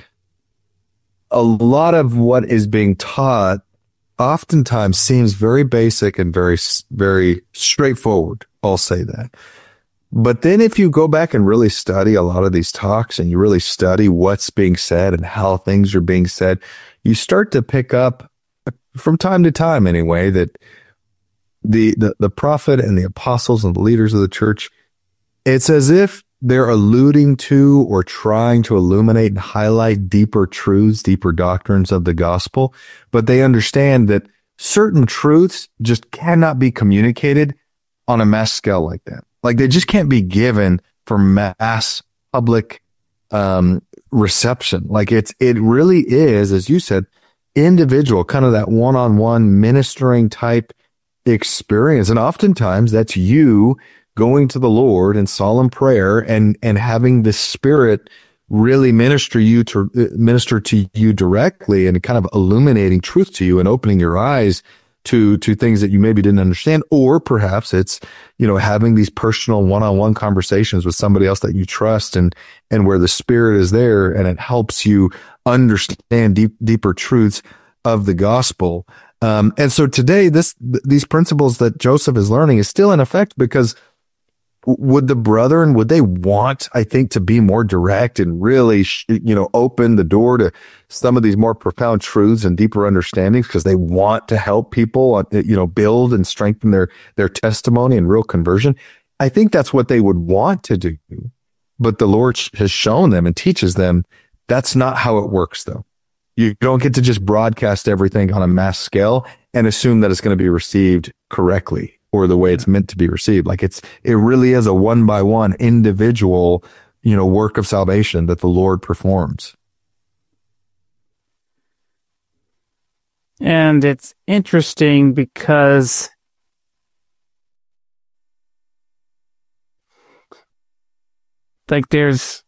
a lot of what is being taught oftentimes seems very basic and very, very straightforward. I'll say that. But then if you go back and really study a lot of these talks and you really study what's being said and how things are being said, you start to pick up from time to time anyway, that the, the, the prophet and the apostles and the leaders of the church, it's as if they're alluding to or trying to illuminate and highlight deeper truths, deeper doctrines of the gospel, but they understand that certain truths just cannot be communicated on a mass scale like that. Like they just can't be given for mass public um reception. Like it's it really is, as you said, individual, kind of that one-on-one ministering type experience. And oftentimes that's you going to the Lord in solemn prayer and, and having the Spirit really minister you to minister to you directly and kind of illuminating truth to you and opening your eyes to, to things that you maybe didn't understand. Or perhaps it's, you know, having these personal one-on-one conversations with somebody else that you trust and, and where the Spirit is there and it helps you understand deep, deeper truths of the gospel. Um, and so today, this, th- these principles that Joseph is learning is still in effect, because would the brethren, would they want, I think, to be more direct and really, you know, open the door to some of these more profound truths and deeper understandings because they want to help people, you know, build and strengthen their, their testimony and real conversion? I think that's what they would want to do. But the Lord has shown them and teaches them that's not how it works, though. You don't get to just broadcast everything on a mass scale and assume that it's going to be received correctly or the way it's meant to be received. Like it's, it really is a one by one individual, you know, work of salvation that the Lord performs. And it's interesting because like there's,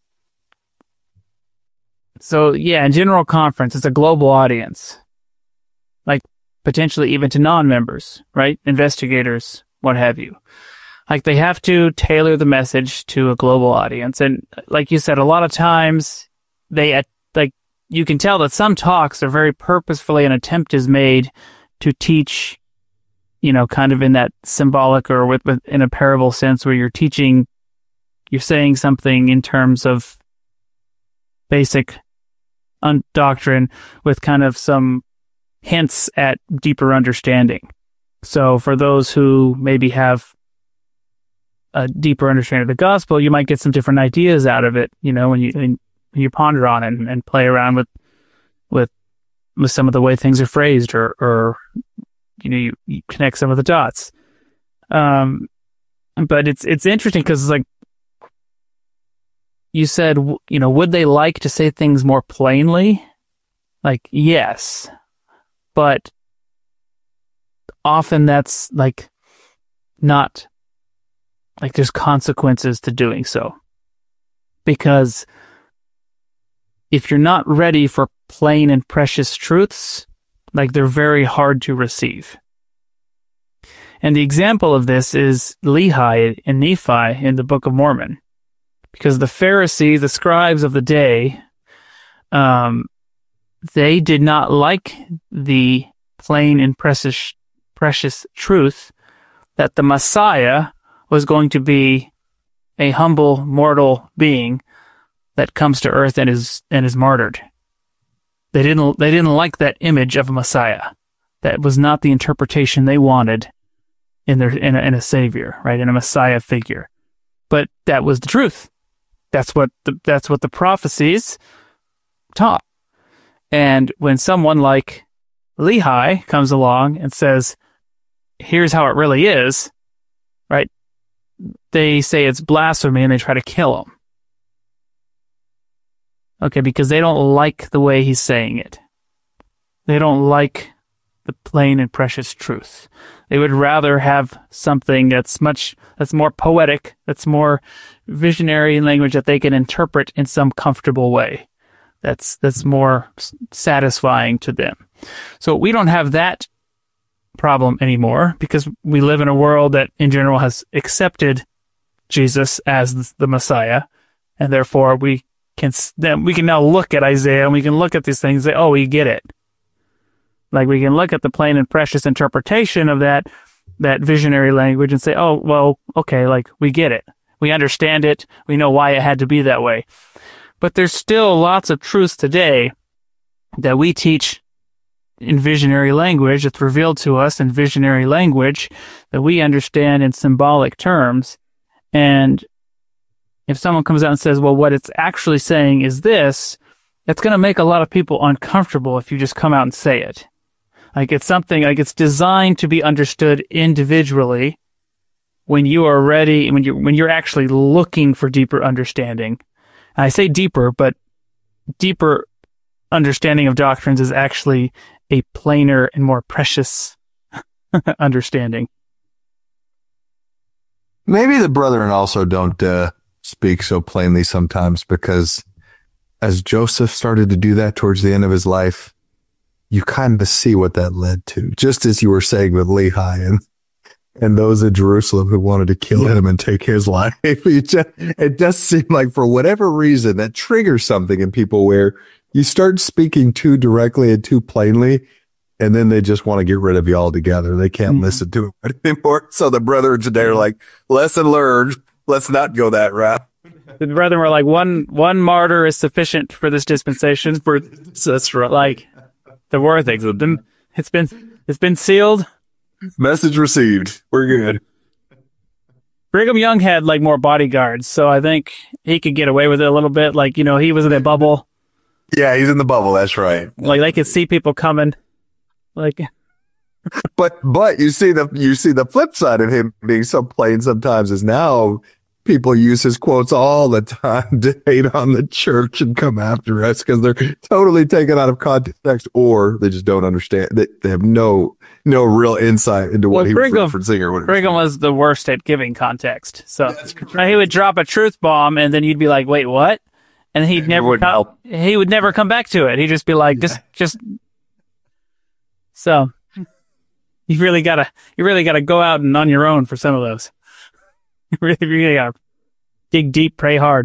so yeah, in General Conference, it's a global audience. Like, potentially even to non-members, right? Investigators, what have you. Like they have to tailor the message to a global audience. And like you said, a lot of times they, like, you can tell that some talks are very purposefully an attempt is made to teach, you know, kind of in that symbolic or with, with in a parable sense where you're teaching, you're saying something in terms of basic un- doctrine with kind of some hints at deeper understanding. So for those who maybe have a deeper understanding of the gospel, you might get some different ideas out of it, you know, when you when you ponder on it and, and play around with with with some of the way things are phrased, or or you know, you, you connect some of the dots. Um, but it's it's interesting because it's like you said, you know, would they like to say things more plainly? Like, yes, but often that's like not, like there's consequences to doing so. Because if you're not ready for plain and precious truths, like they're very hard to receive. And the example of this is Lehi and Nephi in the Book of Mormon. Because the Pharisees, the scribes of the day, um, they did not like the plain and precious, precious truth that the Messiah was going to be a humble mortal being that comes to earth and is and is martyred. They didn't they didn't like that image of a Messiah. That was not the interpretation they wanted in their in a, in a savior, right? In a Messiah figure. But that was the truth. That's what the, that's what the prophecies taught. And when someone like Lehi comes along and says, "Here's how it really is," right? They say it's blasphemy and they try to kill him. Okay, because they don't like the way he's saying it. They don't like the plain and precious truth. They would rather have something that's much, that's more poetic, that's more visionary in language that they can interpret in some comfortable way. That's, that's more satisfying to them. So we don't have that problem anymore because we live in a world that in general has accepted Jesus as the Messiah, and therefore we can then we can now look at Isaiah and we can look at these things and say, oh, we get it. Like we can look at the plain and precious interpretation of that that visionary language and say, oh, well, okay, like we get it. We understand it. We know why it had to be that way. But there's still lots of truths today that we teach in visionary language, that's revealed to us in visionary language, that we understand in symbolic terms. And if someone comes out and says, well, what it's actually saying is this, it's going to make a lot of people uncomfortable if you just come out and say it. Like it's something, like it's designed to be understood individually when you are ready, when you're, when you're actually looking for deeper understanding. And I say deeper, but deeper understanding of doctrines is actually a plainer and more precious understanding. Maybe the brethren also don't uh, speak so plainly sometimes because as Joseph started to do that towards the end of his life, you kind of see what that led to. Just as you were saying with Lehi and and those in Jerusalem who wanted to kill him and take his life. It, just, it does seem like for whatever reason that triggers something in people where you start speaking too directly and too plainly, and then they just want to get rid of you altogether. They can't mm-hmm. listen to it anymore. So the brethren today are like, lesson learned. Let's not go that route. The brethren were like, one one martyr is sufficient for this dispensation. For that's right. Like the worth it. It's been it's been sealed. Message received. We're good. Brigham Young had like more bodyguards, so I think he could get away with it a little bit. Like, you know, he was in a bubble. Yeah, he's in the bubble. That's right. Like they could see people coming. Like, but but you see the you see the flip side of him being so plain sometimes is now people use his quotes all the time to hate on the church and come after us because they're totally taken out of context or they just don't understand. They, they have no no real insight into what well, he Brigham, was referencing or whatever. Brigham was the worst at giving context. So he would drop a truth bomb and then you'd be like, wait, what? And he'd never come, he would never come back to it. He'd just be like, just just so you really gotta you really gotta go out and on your own for some of those. You really, really gotta dig deep, pray hard.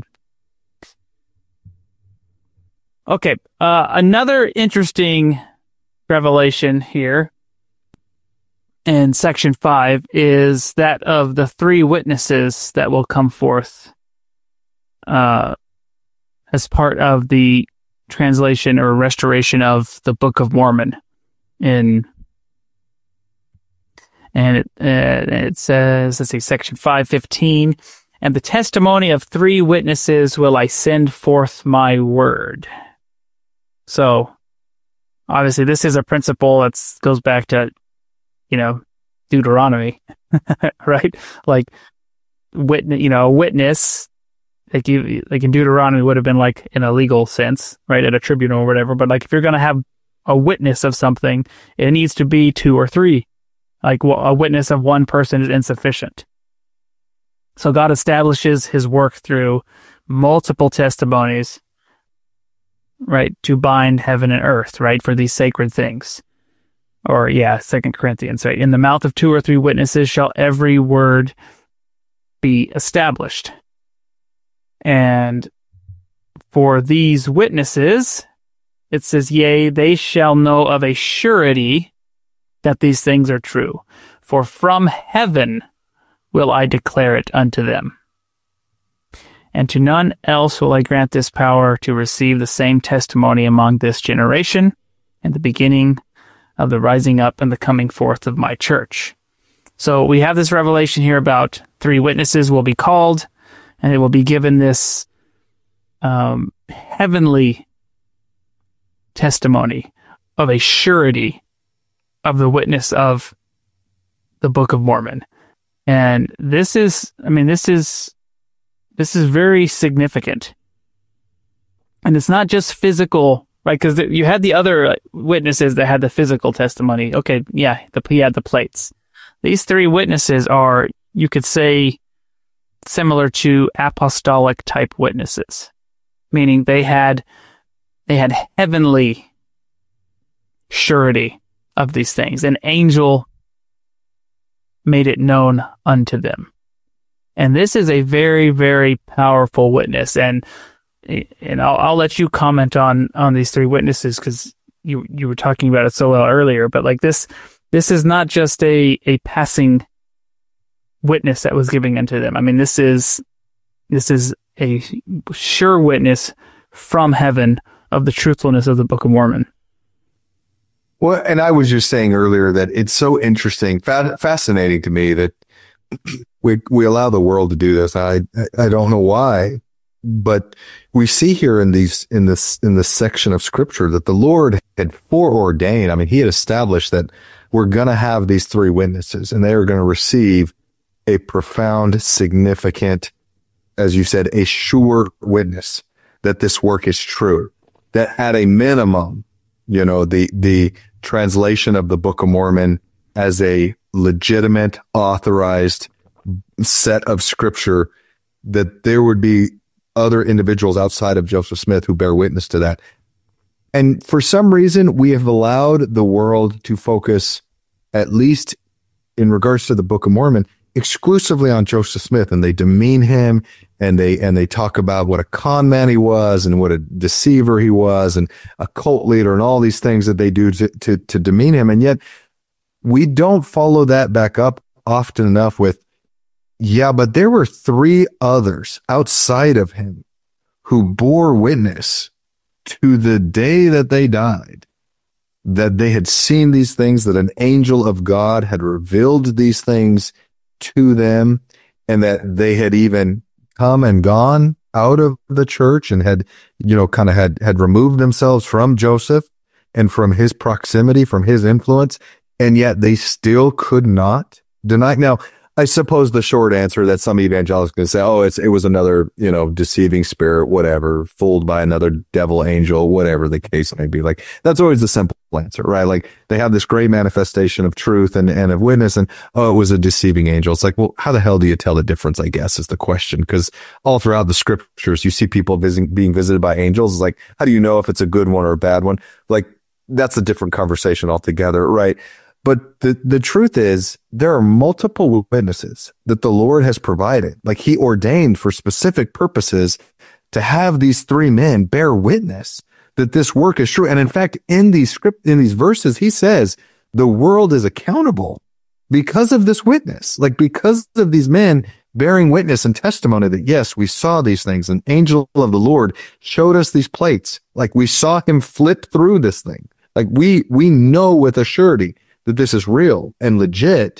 Okay, uh, another interesting revelation here in section five is that of the three witnesses that will come forth uh, as part of the translation or restoration of the Book of Mormon. In And it, uh, it says, let's see, section five fifteen, and the testimony of three witnesses will I send forth my word. So, obviously, this is a principle that goes back to, you know, Deuteronomy, right? Like, witness, you know, a witness like you, like in Deuteronomy would have been like in a legal sense, right, at a tribunal or whatever. But like if you're going to have a witness of something, it needs to be two or three. Like a witness of one person is insufficient. So God establishes his work through multiple testimonies, right, to bind heaven and earth, right, for these sacred things. Or, yeah, Second Corinthians, right, in the mouth of two or three witnesses shall every word be established. And for these witnesses, it says, yea, they shall know of a surety that these things are true. For from heaven will I declare it unto them. And to none else will I grant this power to receive the same testimony among this generation, and the beginning of the rising up and the coming forth of my church. So we have this revelation here about three witnesses will be called, and they will be given this um, heavenly testimony of a surety of the witness of the Book of Mormon. And this is, I mean, this is, this is very significant. And it's not just physical, right? Because you had the other witnesses that had the physical testimony. Okay, yeah, the, he had the plates. These three witnesses are, you could say, similar to apostolic type witnesses, meaning they had, they had heavenly surety of these things. An angel made it known unto them. And this is a very, very powerful witness. And and I'll, I'll let you comment on, on these three witnesses because you you were talking about it so well earlier. But like this, this is not just a, a passing witness that was giving unto them. I mean, this is this is a sure witness from heaven of the truthfulness of the Book of Mormon. Well, and I was just saying earlier that it's so interesting, fa- fascinating to me that we we allow the world to do this. I I don't know why, but we see here in these in this in this section of Scripture that the Lord had foreordained. I mean, He had established that we're going to have these three witnesses, and they are going to receive a profound, significant, as you said, a sure witness that this work is true. That at a minimum, you know, the, the translation of the Book of Mormon as a legitimate, authorized set of scripture, that there would be other individuals outside of Joseph Smith who bear witness to that. And for some reason, we have allowed the world to focus, at least in regards to the Book of Mormon, exclusively on Joseph Smith, and they demean him, and they and they talk about what a con man he was, and what a deceiver he was, and a cult leader, and all these things that they do to to, to demean him. And yet, we don't follow that back up often enough with, yeah, but there were three others outside of him who bore witness to the day that they died, that they had seen these things, that an angel of God had revealed these things to them, and that they had even come and gone out of the church and had, you know, kind of had, had removed themselves from Joseph and from his proximity, from his influence, and yet they still could not deny. Now, I suppose the short answer that some evangelicals can say, oh, it's, it was another, you know, deceiving spirit, whatever, fooled by another devil angel, whatever the case may be. Like, that's always the simple answer, right? Like, they have this great manifestation of truth and, and of witness, and, oh, it was a deceiving angel. It's like, well, how the hell do you tell the difference, I guess, is the question. Because all throughout the scriptures, you see people visiting, being visited by angels. It's like, how do you know if it's a good one or a bad one? Like, that's a different conversation altogether, right? But the, the truth is, there are multiple witnesses that the Lord has provided. Like, He ordained for specific purposes to have these three men bear witness that this work is true. And in fact, in these script, in these verses, He says the world is accountable because of this witness, like because of these men bearing witness and testimony that, yes, we saw these things. An angel of the Lord showed us these plates. Like, we saw him flip through this thing. Like, we, we know with a surety that this is real and legit.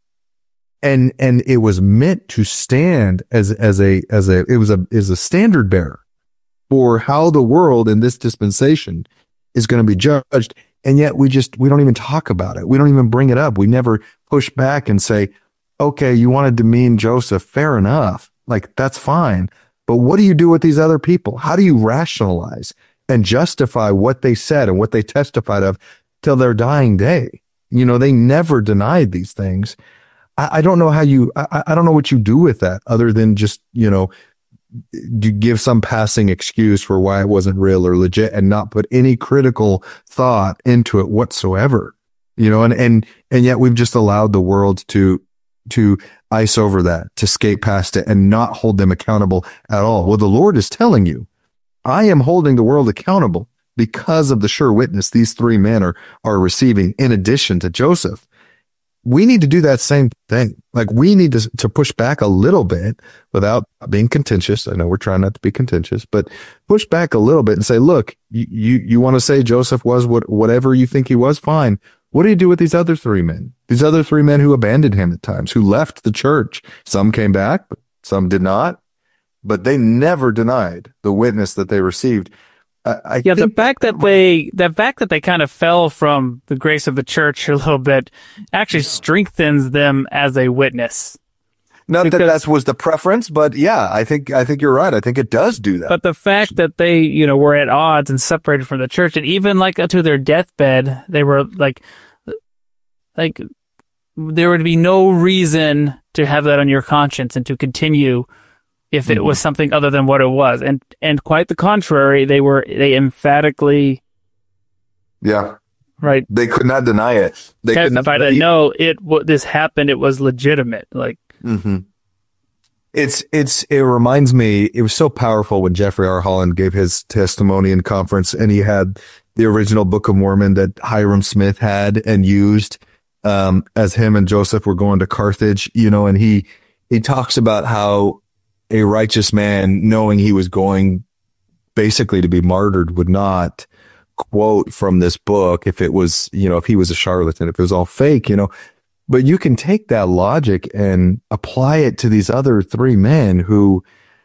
And, and it was meant to stand as, as a, as a, it was a, is a standard bearer for how the world in this dispensation is going to be judged. And yet we just, we don't even talk about it. We don't even bring it up. We never push back and say, okay, you want to demean Joseph. Fair enough. Like, that's fine. But what do you do with these other people? How do you rationalize and justify what they said and what they testified of till their dying day? You know, they never denied these things. I, I don't know how you, I, I don't know what you do with that other than just, you know, you give some passing excuse for why it wasn't real or legit and not put any critical thought into it whatsoever. You know, and, and, and yet we've just allowed the world to, to ice over that, to skate past it and not hold them accountable at all. Well, the Lord is telling you, I am holding the world accountable because of the sure witness these three men are, are receiving in addition to Joseph. We need to do that same thing. Like we need to, to push back a little bit without being contentious. I know we're trying not to be contentious, but push back a little bit and say, look, you, you, you want to say Joseph was what, whatever you think he was, fine. What do you do with these other three men? These other three men who abandoned him at times, who left the church. Some came back, but some did not. But they never denied the witness that they received. I, I yeah, think the fact that they, the fact that they kind of fell from the grace of the church a little bit actually strengthens them as a witness. Not because, that that was the preference, but yeah, I think I think you're right. I think it does do that. But the fact that they, you know, were at odds and separated from the church, and even like to their deathbed, they were like, like there would be no reason to have that on your conscience and to continue if it mm-hmm. was something other than what it was. And and quite the contrary, they were they emphatically, yeah, right. They could not deny it. They could not. They, no, it what this happened. It was legitimate. Like. Mm-hmm. It's, it's, it reminds me, it was so powerful when Jeffrey R. Holland gave his testimony in conference and he had the original Book of Mormon that Hiram Smith had and used, um, as him and Joseph were going to Carthage, you know, and he, he talks about how a righteous man, knowing he was going basically to be martyred, would not quote from this book if it was, you know, if he was a charlatan, if it was all fake, you know. But you can take that logic and apply it to these other three men who,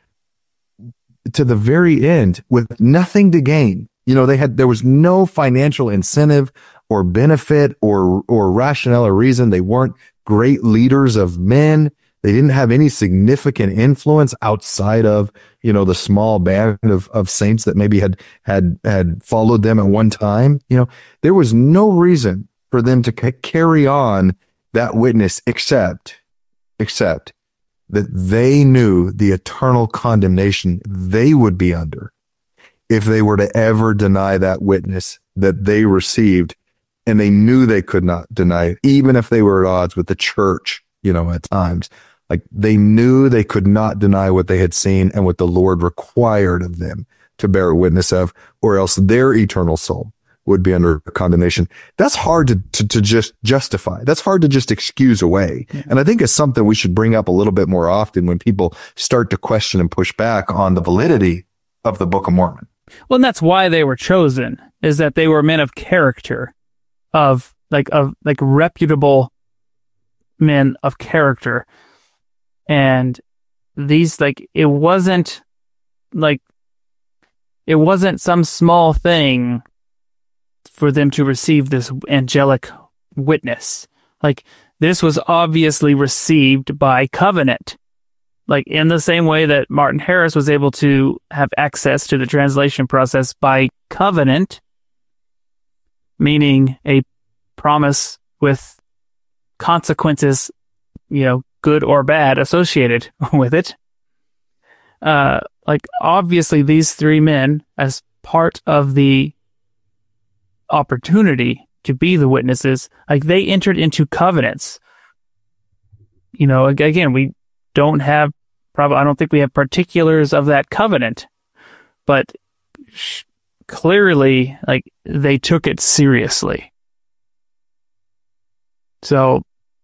to the very end, with nothing to gain, you know, they had, there was no financial incentive or benefit or, or rationale or reason. They weren't great leaders of men. They didn't have any significant influence outside of, you know, the small band of, of saints that maybe had, had, had followed them at one time. You know, there was no reason for them to c- carry on that witness, except, except that they knew the eternal condemnation they would be under if they were to ever deny that witness that they received. And they knew they could not deny it, even if they were at odds with the church, you know, at times. Like they knew they could not deny what they had seen and what the Lord required of them to bear witness of, or else their eternal soul would be under condemnation. That's hard to, to, to just justify. That's hard to just excuse away. Yeah. And I think it's something we should bring up a little bit more often when people start to question and push back on the validity of the Book of Mormon. Well, and that's why they were chosen, is that they were men of character, of like, of like reputable men of character. And these, like, it wasn't like, it wasn't some small thing for them to receive this angelic witness. Like, this was obviously received by covenant. Like, in the same way that Martin Harris was able to have access to the translation process by covenant, meaning a promise with consequences, you know, good or bad associated with it. Uh, like, obviously these three men, as part of the opportunity to be the witnesses, like they entered into covenants. You know, again, we don't have probably, I don't think we have particulars of that covenant, but sh- clearly, like, they took it seriously. So,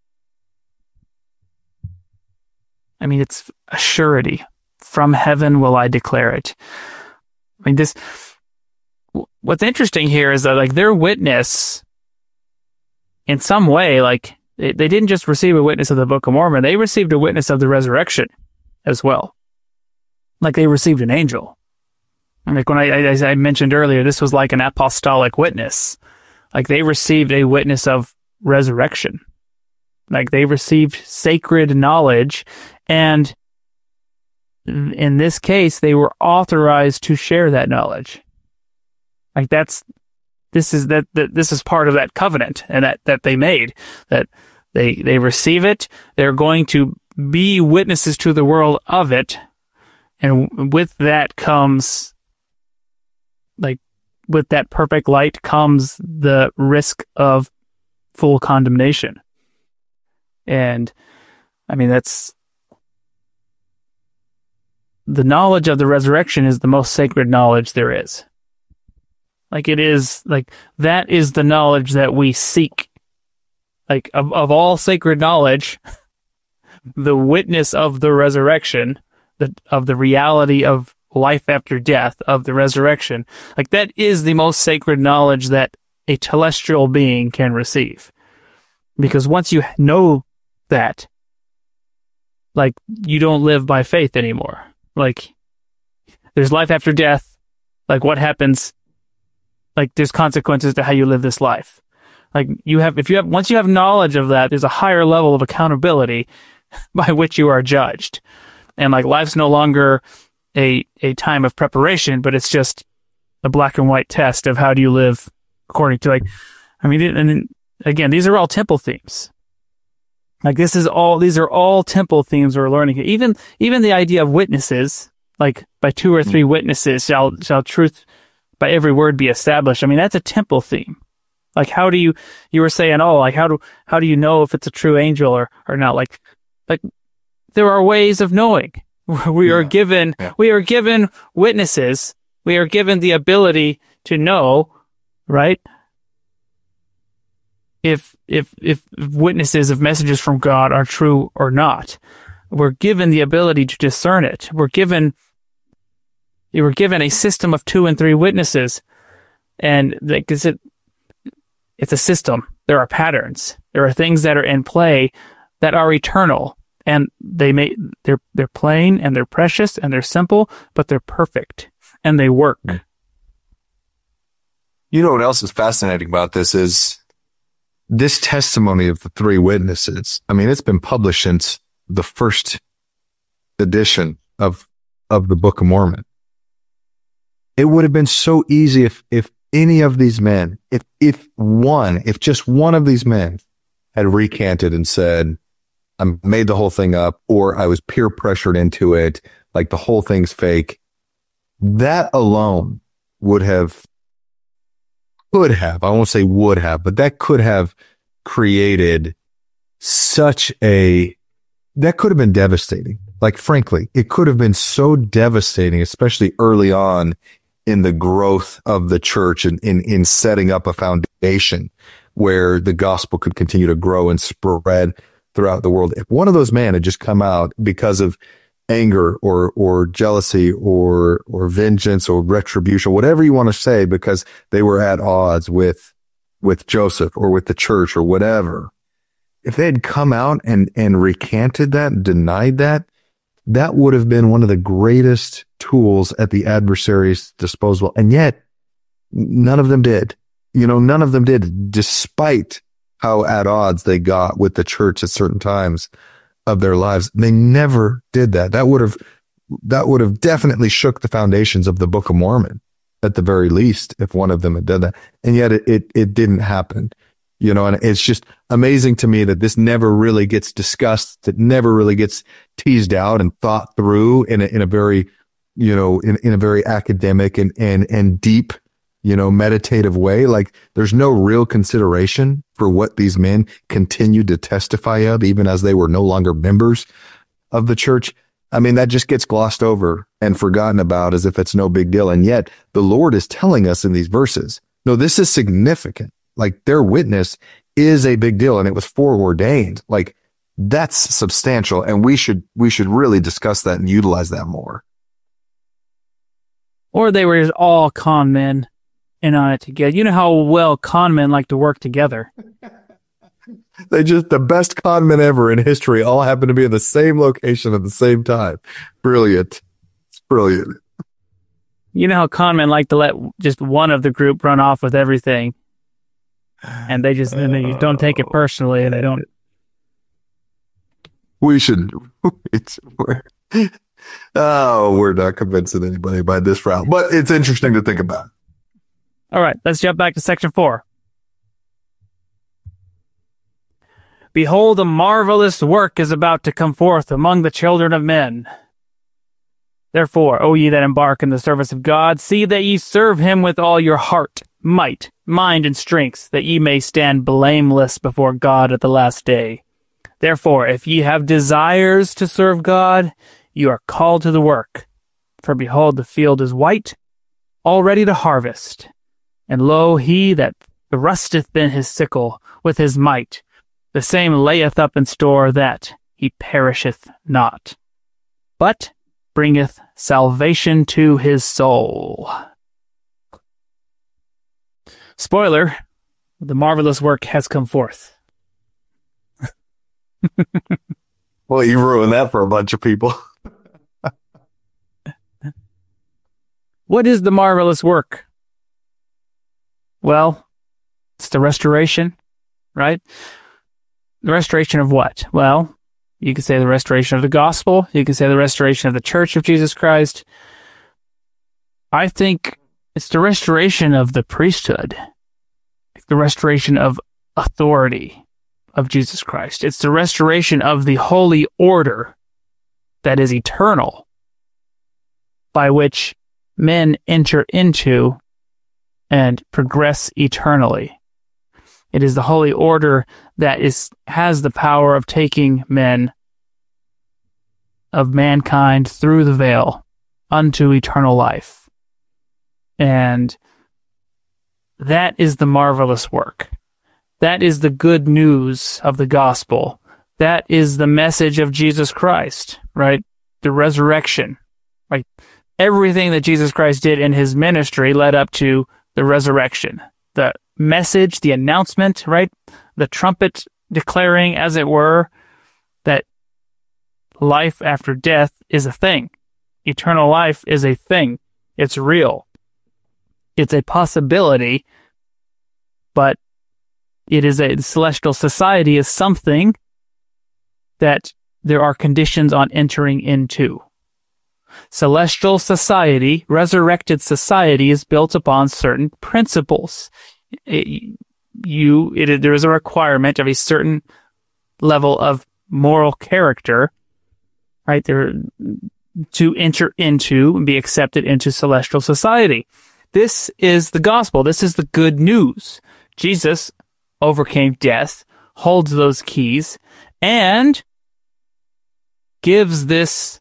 I mean, it's a surety. From heaven will I declare it. I mean, this, what's interesting here is that, like, their witness, in some way, like, they, they didn't just receive a witness of the Book of Mormon, they received a witness of the resurrection as well. Like, they received an angel. And like when I, as I mentioned earlier, this was like an apostolic witness. Like, they received a witness of resurrection. Like, they received sacred knowledge, and in this case, they were authorized to share that knowledge. Like that's, this is that, that this is part of that covenant and that, that they made, that they, they receive it. They're going to be witnesses to the world of it. And with that comes, like, with that perfect light comes the risk of full condemnation. And I mean, that's, the knowledge of the resurrection is the most sacred knowledge there is. Like it is, like, that is the knowledge that we seek. Like, of, of all sacred knowledge, the witness of the resurrection, the, of the reality of life after death, of the resurrection, like that is the most sacred knowledge that a telestial being can receive. Because once you know that, like, you don't live by faith anymore. Like, there's life after death. Like, what happens? Like, there's consequences to how you live this life. Like, you have, if you have, once you have knowledge of that, there's a higher level of accountability by which you are judged. And like, life's no longer a, a time of preparation, but it's just a black and white test of how do you live according to, like, I mean, and again, these are all temple themes. Like, this is all, these are all temple themes we're learning here. Even, even the idea of witnesses, like, by two or three witnesses shall, shall truth by every word be established. I mean, that's a temple theme. Like, how do you, you were saying, oh, like, how do, how do you know if it's a true angel or, or not? Like, like, there are ways of knowing. We are yeah. given, yeah. we are given witnesses. We are given the ability to know, right? If, if, if witnesses of messages from God are true or not. We're given the ability to discern it. We're given, you were given a system of two and three witnesses. And like, is it, it's a system. There are patterns. There are things that are in play that are eternal. And they may, they're, they're plain and they're precious and they're simple, but they're perfect and they work. You know what else is fascinating about this is this testimony of the three witnesses. I mean, it's been published since the first edition of, of the Book of Mormon. It would have been so easy if, if any of these men, if, if one, if just one of these men had recanted and said, I made the whole thing up, or I was peer pressured into it, like the whole thing's fake. That alone would have, could have, I won't say would have, but that could have created such a, that could have been devastating. Like, frankly, it could have been so devastating, especially early on in the growth of the church and in, in setting up a foundation where the gospel could continue to grow and spread throughout the world. If one of those men had just come out because of anger or, or jealousy or, or vengeance or retribution, whatever you want to say, because they were at odds with, with Joseph or with the church or whatever, if they had come out and, and recanted that and denied that, that would have been one of the greatest tools at the adversary's disposal. And yet none of them did. You know, none of them did, despite how at odds they got with the church at certain times of their lives. They never did that. That would have, that would have definitely shook the foundations of the Book of Mormon at the very least, if one of them had done that. And yet it, it, it didn't happen, you know, and it's just amazing to me that this never really gets discussed. It never really gets teased out and thought through in a, in a very, you know, in, in a very academic and, and, and deep, you know, meditative way. Like, there's no real consideration for what these men continued to testify of, even as they were no longer members of the church. I mean, that just gets glossed over and forgotten about as if it's no big deal. And yet the Lord is telling us in these verses, no, this is significant. Like, their witness is a big deal and it was foreordained. Like, that's substantial. And we should, we should really discuss that and utilize that more. Or they were just all con men in on it together. You know how well con men like to work together. They just, the best con men ever in history all happen to be in the same location at the same time. Brilliant. It's brilliant. You know how con men like to let just one of the group run off with everything. And they just, and they don't take it personally and they don't. We should, it's, Oh, we're not convincing anybody by this route, but it's interesting to think about. All right, let's jump back to section four. Behold, a marvelous work is about to come forth among the children of men. Therefore, O ye that embark in the service of God, see that ye serve him with all your heart, might, mind, and strength, that ye may stand blameless before God at the last day. Therefore, if ye have desires to serve God, you are called to the work. For behold, the field is white, all ready to harvest. And lo, he that thrusteth in his sickle with his might, the same layeth up in store that he perisheth not, but bringeth salvation to his soul. Spoiler, the marvelous work has come forth. Well, you ruined that for a bunch of people. What is the marvelous work? Well, it's the restoration, right? The restoration of what? Well, you could say the restoration of the gospel. You could say the restoration of the church of Jesus Christ. I think it's the restoration of the priesthood. It's the restoration of authority of Jesus Christ. It's the restoration of the holy order that is eternal, by which men enter into and progress eternally. It is the holy order that is has the power of taking men of mankind through the veil unto eternal life. And that is the marvelous work. That is the good news of the gospel. That is the message of Jesus Christ, right? The resurrection, right? Everything that Jesus Christ did in his ministry led up to the resurrection. The message, the announcement, right? The trumpet declaring, as it were, that life after death is a thing. Eternal life is a thing. It's real. It's a possibility, but it is a the celestial society is something that there are conditions on entering into. Celestial society, resurrected society, is built upon certain principles. It, you, it, there is a requirement of a certain level of moral character, right there, to enter into and be accepted into celestial society. This is the gospel. This is the good news. Jesus overcame death, holds those keys, and gives this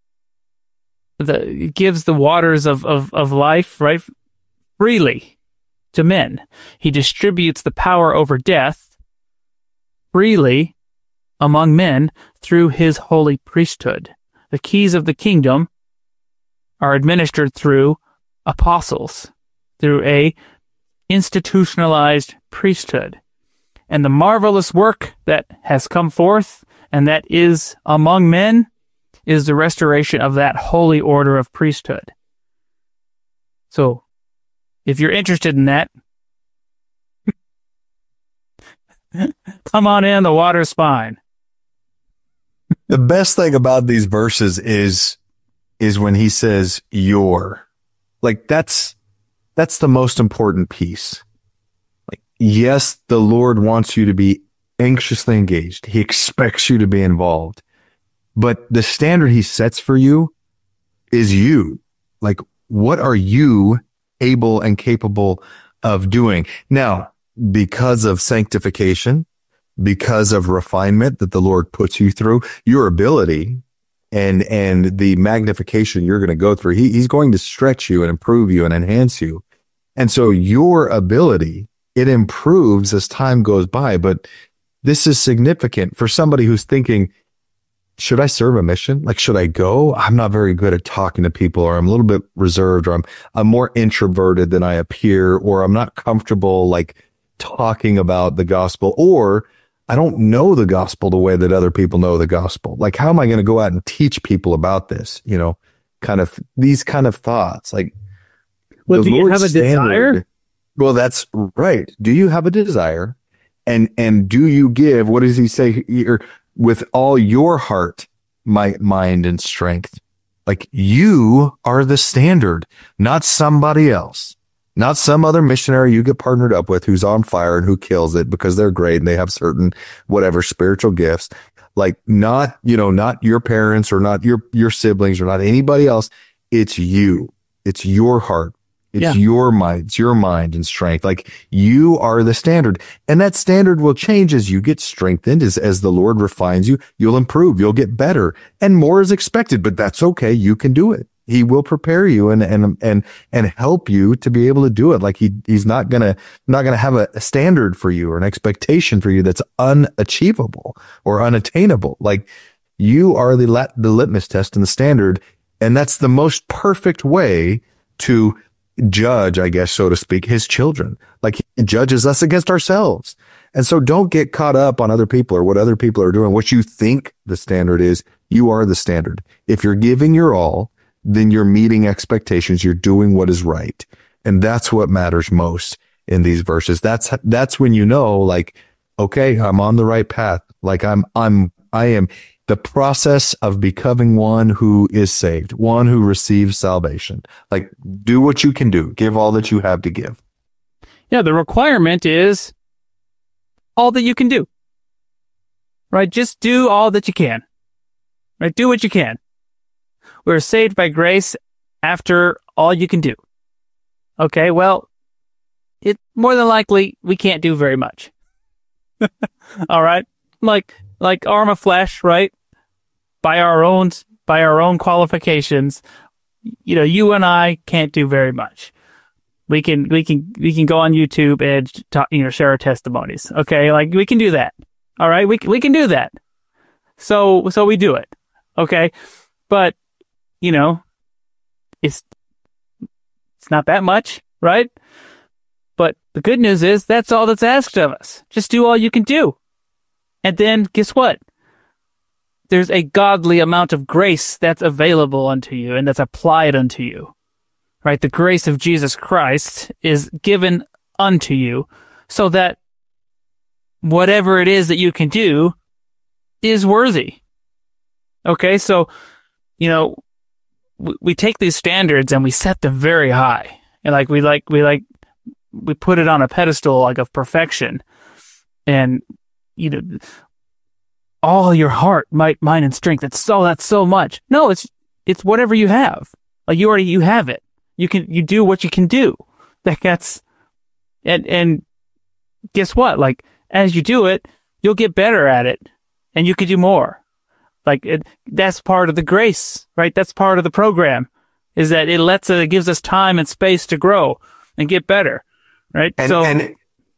the gives the waters of, of, of life, right, freely to men. He distributes the power over death freely among men through his holy priesthood. The keys of the kingdom are administered through apostles, through a institutionalized priesthood. And the marvelous work that has come forth and that is among men is the restoration of that holy order of priesthood. So, if you're interested in that, come on in, the water's fine. The best thing about these verses is, is when he says your. Like, that's, that's the most important piece. Like, yes, the Lord wants you to be anxiously engaged. He expects you to be involved. But the standard he sets for you is you. Like, what are you able and capable of doing? Now, because of sanctification, because of refinement that the Lord puts you through, your ability and, and the magnification you're going to go through, he, he's going to stretch you and improve you and enhance you. And so your ability, it improves as time goes by. But this is significant for somebody who's thinking, should I serve a mission? Like, should I go? I'm not very good at talking to people, or I'm a little bit reserved, or I'm, I'm more introverted than I appear, or I'm not comfortable, like, talking about the gospel, or I don't know the gospel the way that other people know the gospel. Like, how am I going to go out and teach people about this? You know, kind of these kind of thoughts. Like, well, do you have a desire? Well, that's right. Do you have a desire? And, and do you give, what does he say here? With all your heart, might, mind, and strength. Like, you are the standard, not somebody else, not some other missionary you get partnered up with who's on fire and who kills it because they're great and they have certain whatever spiritual gifts. Like, not, you know, not your parents or not your, your siblings or not anybody else. It's you. It's your heart. It's yeah. your mind. It's your mind and strength. Like, you are the standard, and that standard will change as you get strengthened, as, as the Lord refines you. You'll improve. You'll get better, and more is expected, but that's okay. You can do it. He will prepare you and, and, and, and help you to be able to do it. Like, he, he's not gonna, not gonna have a, a standard for you or an expectation for you that's unachievable or unattainable. Like, you are the lat, the litmus test and the standard. And that's the most perfect way to judge, I guess, so to speak, his children. Like, he judges us against ourselves. And so don't get caught up on other people or what other people are doing. What you think the standard is, you are the standard. If you're giving your all, then you're meeting expectations. You're doing what is right. And that's what matters most in these verses. That's, that's when you know, like, okay, I'm on the right path. Like, I'm, I'm, I am the process of becoming one who is saved, one who receives salvation. Like, do what you can do. Give all that you have to give. Yeah, the requirement is all that you can do. Right? Just do all that you can. Right? Do what you can. We're saved by grace after all you can do. Okay, well, it more than likely we can't do very much. All right? Like, like arm of flesh, right? By our own, by our own qualifications, you know, you and I can't do very much. We can, we can, we can go on YouTube and talk, you know, share our testimonies. Okay. Like, we can do that. All right. We, we can do that. So, so we do it. Okay. But, you know, it's, it's not that much, right? But the good news is that's all that's asked of us. Just do all you can do. And then guess what? There's a godly amount of grace that's available unto you and that's applied unto you, right? The grace of Jesus Christ is given unto you so that whatever it is that you can do is worthy. Okay. So, you know, we, we take these standards and we set them very high, and like, we like, we like, we put it on a pedestal, like, of perfection. And, you know, all your heart, might, mind, and strength. It's so, that's so much. No, it's, it's whatever you have. Like, you already, you have it. You can, you do what you can do. Like, that's, and, and guess what? Like, as you do it, you'll get better at it and you can do more. Like, it, that's part of the grace, right? That's part of the program, is that it lets, it gives us time and space to grow and get better. Right. And, so, and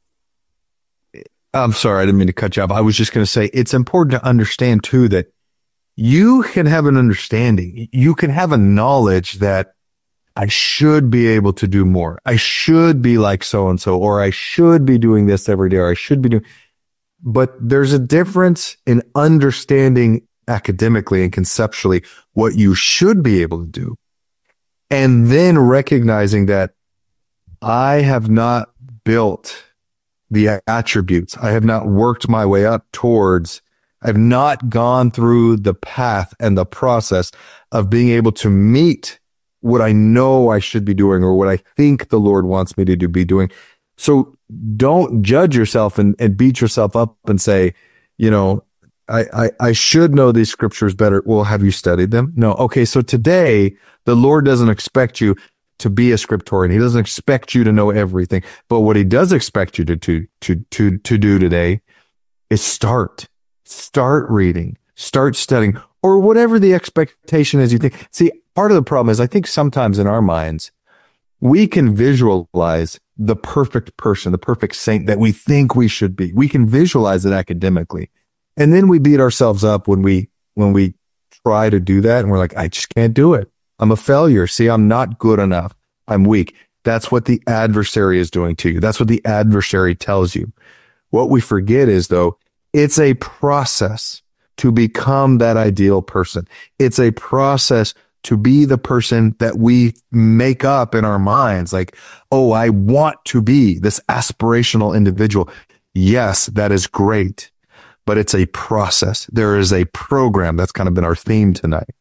I'm sorry, I didn't mean to cut you off. I was just going to say, it's important to understand too, that you can have an understanding. You can have a knowledge that I should be able to do more. I should be like so-and-so, or I should be doing this every day, or I should be doing, but there's a difference in understanding academically and conceptually what you should be able to do, and then recognizing that I have not built the attributes. I have not worked my way up towards, I've not gone through the path and the process of being able to meet what I know I should be doing, or what I think the Lord wants me to do, be doing. So don't judge yourself and, and beat yourself up and say, you know, I, I, I should know these scriptures better. Well, have you studied them? No. Okay. So today the Lord doesn't expect you to be a scriptorian. He doesn't expect you to know everything. But what he does expect you to, to, to, to, to do today is start, start reading, start studying, or whatever the expectation is you think. See, part of the problem is, I think sometimes in our minds, we can visualize the perfect person, the perfect saint that we think we should be. We can visualize it academically. And then we beat ourselves up when we, when we try to do that. And we're like, I just can't do it. I'm a failure. See, I'm not good enough. I'm weak. That's what the adversary is doing to you. That's what the adversary tells you. What we forget is, though, it's a process to become that ideal person. It's a process to be the person that we make up in our minds. Like, oh, I want to be this aspirational individual. Yes, that is great, but it's a process. There is a program. That's kind of been our theme tonight.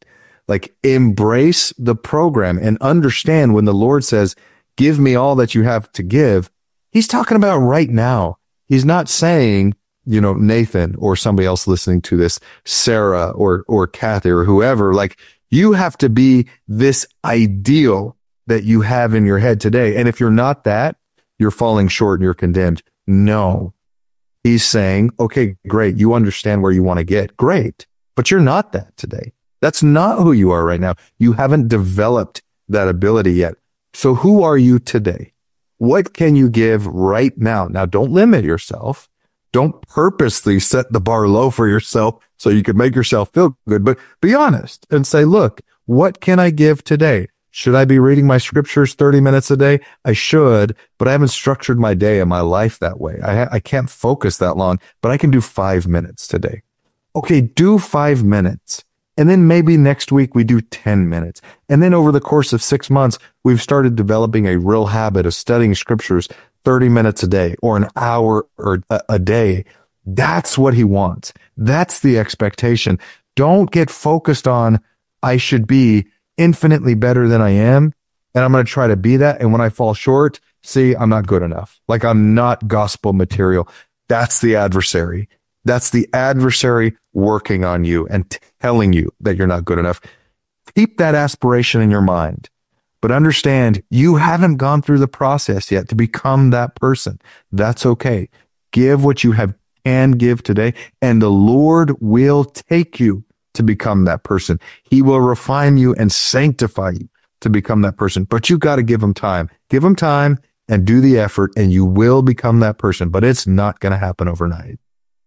Like, embrace the program and understand when the Lord says, give me all that you have to give, he's talking about right now. He's not saying, you know, Nathan or somebody else listening to this, Sarah or, or Kathy or whoever, like, you have to be this ideal that you have in your head today. And if you're not that, you're falling short and you're condemned. No. He's saying, okay, great. You understand where you want to get. Great. But you're not that today. That's not who you are right now. You haven't developed that ability yet. So who are you today? What can you give right now? Now, don't limit yourself. Don't purposely set the bar low for yourself so you can make yourself feel good, but be honest and say, look, what can I give today? Should I be reading my scriptures thirty minutes a day? I should, but I haven't structured my day and my life that way. I, ha- I can't focus that long, but I can do five minutes today. Okay, do five minutes. And then maybe next week we do ten minutes. And then over the course of six months, we've started developing a real habit of studying scriptures thirty minutes a day or an hour or a, a day. That's what he wants. That's the expectation. Don't get focused on, I should be infinitely better than I am, and I'm going to try to be that. And when I fall short, see, I'm not good enough. Like, I'm not gospel material. That's the adversary. That's the adversary working on you and telling you that you're not good enough. Keep that aspiration in your mind, but understand you haven't gone through the process yet to become that person. That's okay. Give what you have can give today, and the Lord will take you to become that person. He will refine you and sanctify you to become that person, but you got to give him time. Give him time and do the effort, and you will become that person, but it's not going to happen overnight.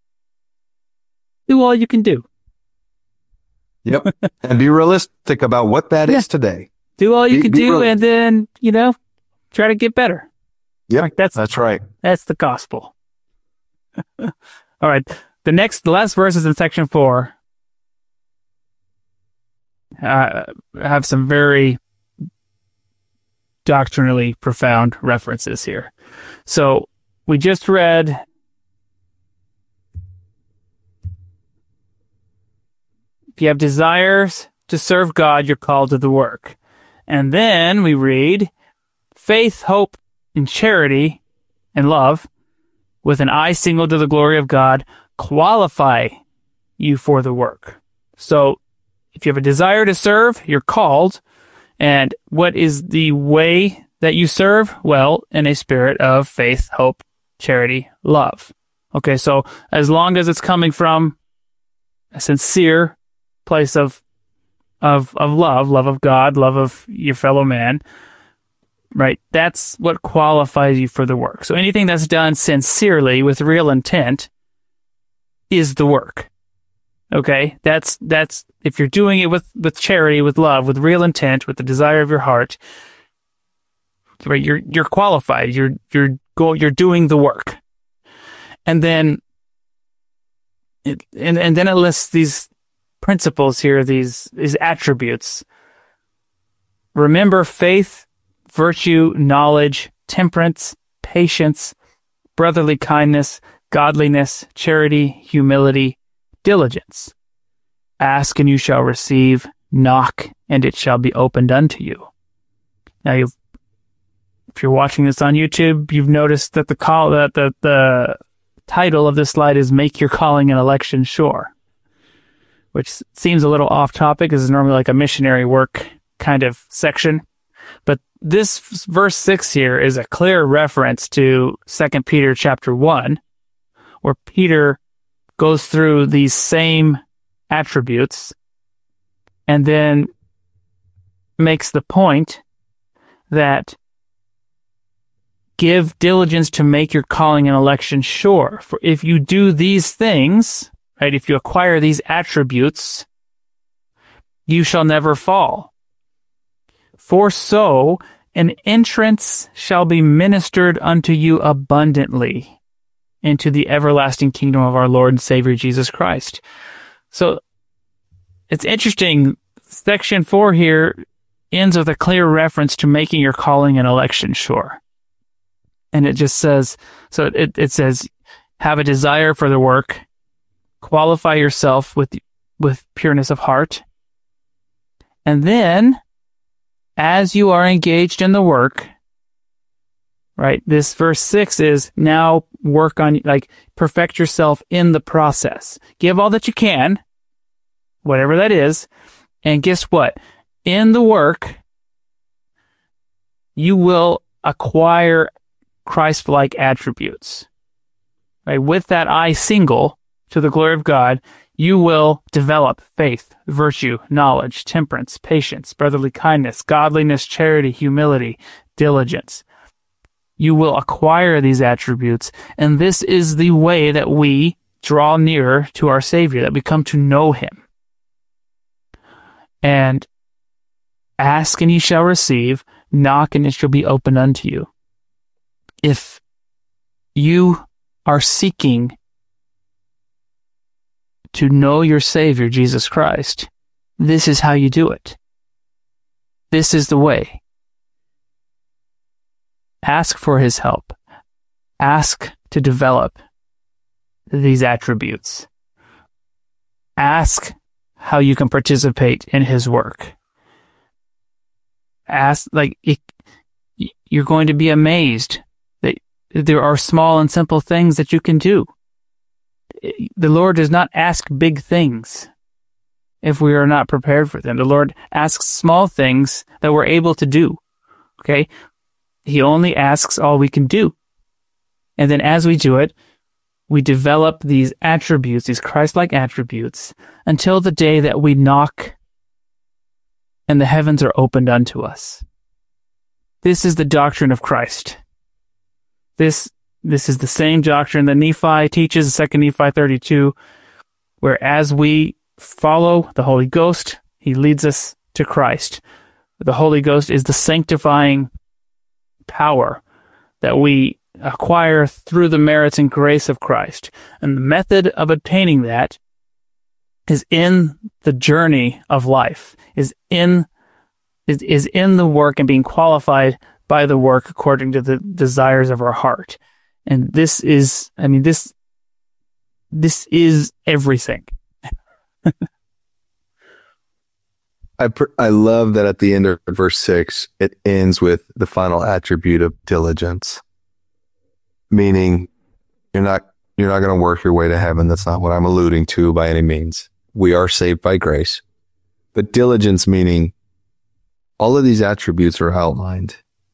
Do all you can do. Yep. And be realistic about what that yeah. is today. Do all you be, can be do, real- and then, you know, try to get better. Yep, like that's, that's right. That's the gospel. All right. The next, the last verses in section four uh, have some very doctrinally profound references here. So we just read if you have desires to serve God, you're called to the work. And then we read faith, hope, and charity and love with an eye single to the glory of God qualify you for the work. So if you have a desire to serve, you're called. And what is the way that you serve? Well, in a spirit of faith, hope, charity, love. Okay, so as long as it's coming from a sincere place of of of love, love of God, love of your fellow man, right? That's what qualifies you for the work. So anything that's done sincerely with real intent is the work. Okay? That's that's if you're doing it with, with charity, with love, with real intent, with the desire of your heart, right, you're you're qualified. You're you're go you're doing the work. And then it and, and then it lists these principles here, these these attributes. Remember faith, virtue, knowledge, temperance, patience, brotherly kindness, godliness, charity, humility, diligence. Ask and you shall receive, knock and it shall be opened unto you. Now, you've, if you're watching this on YouTube, you've noticed that the call that the, the title of this slide is "Make Your Calling and Election Sure," which seems a little off topic. This is normally like a missionary work kind of section. But this verse six here is a clear reference to Second Peter chapter one, where Peter goes through these same attributes and then makes the point that give diligence to make your calling and election sure. For if you do these things, right, if you acquire these attributes, you shall never fall. For so an entrance shall be ministered unto you abundantly into the everlasting kingdom of our Lord and Savior Jesus Christ. So it's interesting. Section four here ends with a clear reference to making your calling and election sure. And it just says, so it, it says, have a desire for the work, qualify yourself with, with pureness of heart, And then, as you are engaged in the work, right, this verse six is now work on, like, perfect yourself in the process. Give all that you can, whatever that is, and guess what? In the work, you will acquire Christ-like attributes. Right? With that I single, to the glory of God, you will develop faith, virtue, knowledge, temperance, patience, brotherly kindness, godliness, charity, humility, diligence. You will acquire these attributes, and this is the way that we draw nearer to our Savior, that we come to know Him. And ask and ye shall receive, knock and it shall be opened unto you. If you are seeking to know your Savior, Jesus Christ, this is how you do it. This is the way. Ask for His help. Ask to develop these attributes. Ask how you can participate in His work. Ask, like, it, you're going to be amazed that there are small and simple things that you can do. The Lord does not ask big things if we are not prepared for them. The Lord asks small things that we're able to do. Okay? He only asks all we can do. And then as we do it, we develop these attributes, these Christ-like attributes, until the day that we knock and the heavens are opened unto us. This is the doctrine of Christ. This This is the same doctrine that Nephi teaches in Second Nephi thirty-two, where as we follow the Holy Ghost, He leads us to Christ. The Holy Ghost is the sanctifying power that we acquire through the merits and grace of Christ. And the method of obtaining that is in the journey of life, is in is, is in the work and being qualified by the work according to the desires of our heart. And this is, I mean, this, this is everything. I pr- I love that at the end of verse six, it ends with the final attribute of diligence, meaning you're not, you're not going to work your way to heaven. That's not what I'm alluding to by any means. We are saved by grace, but diligence meaning all of these attributes are outlined.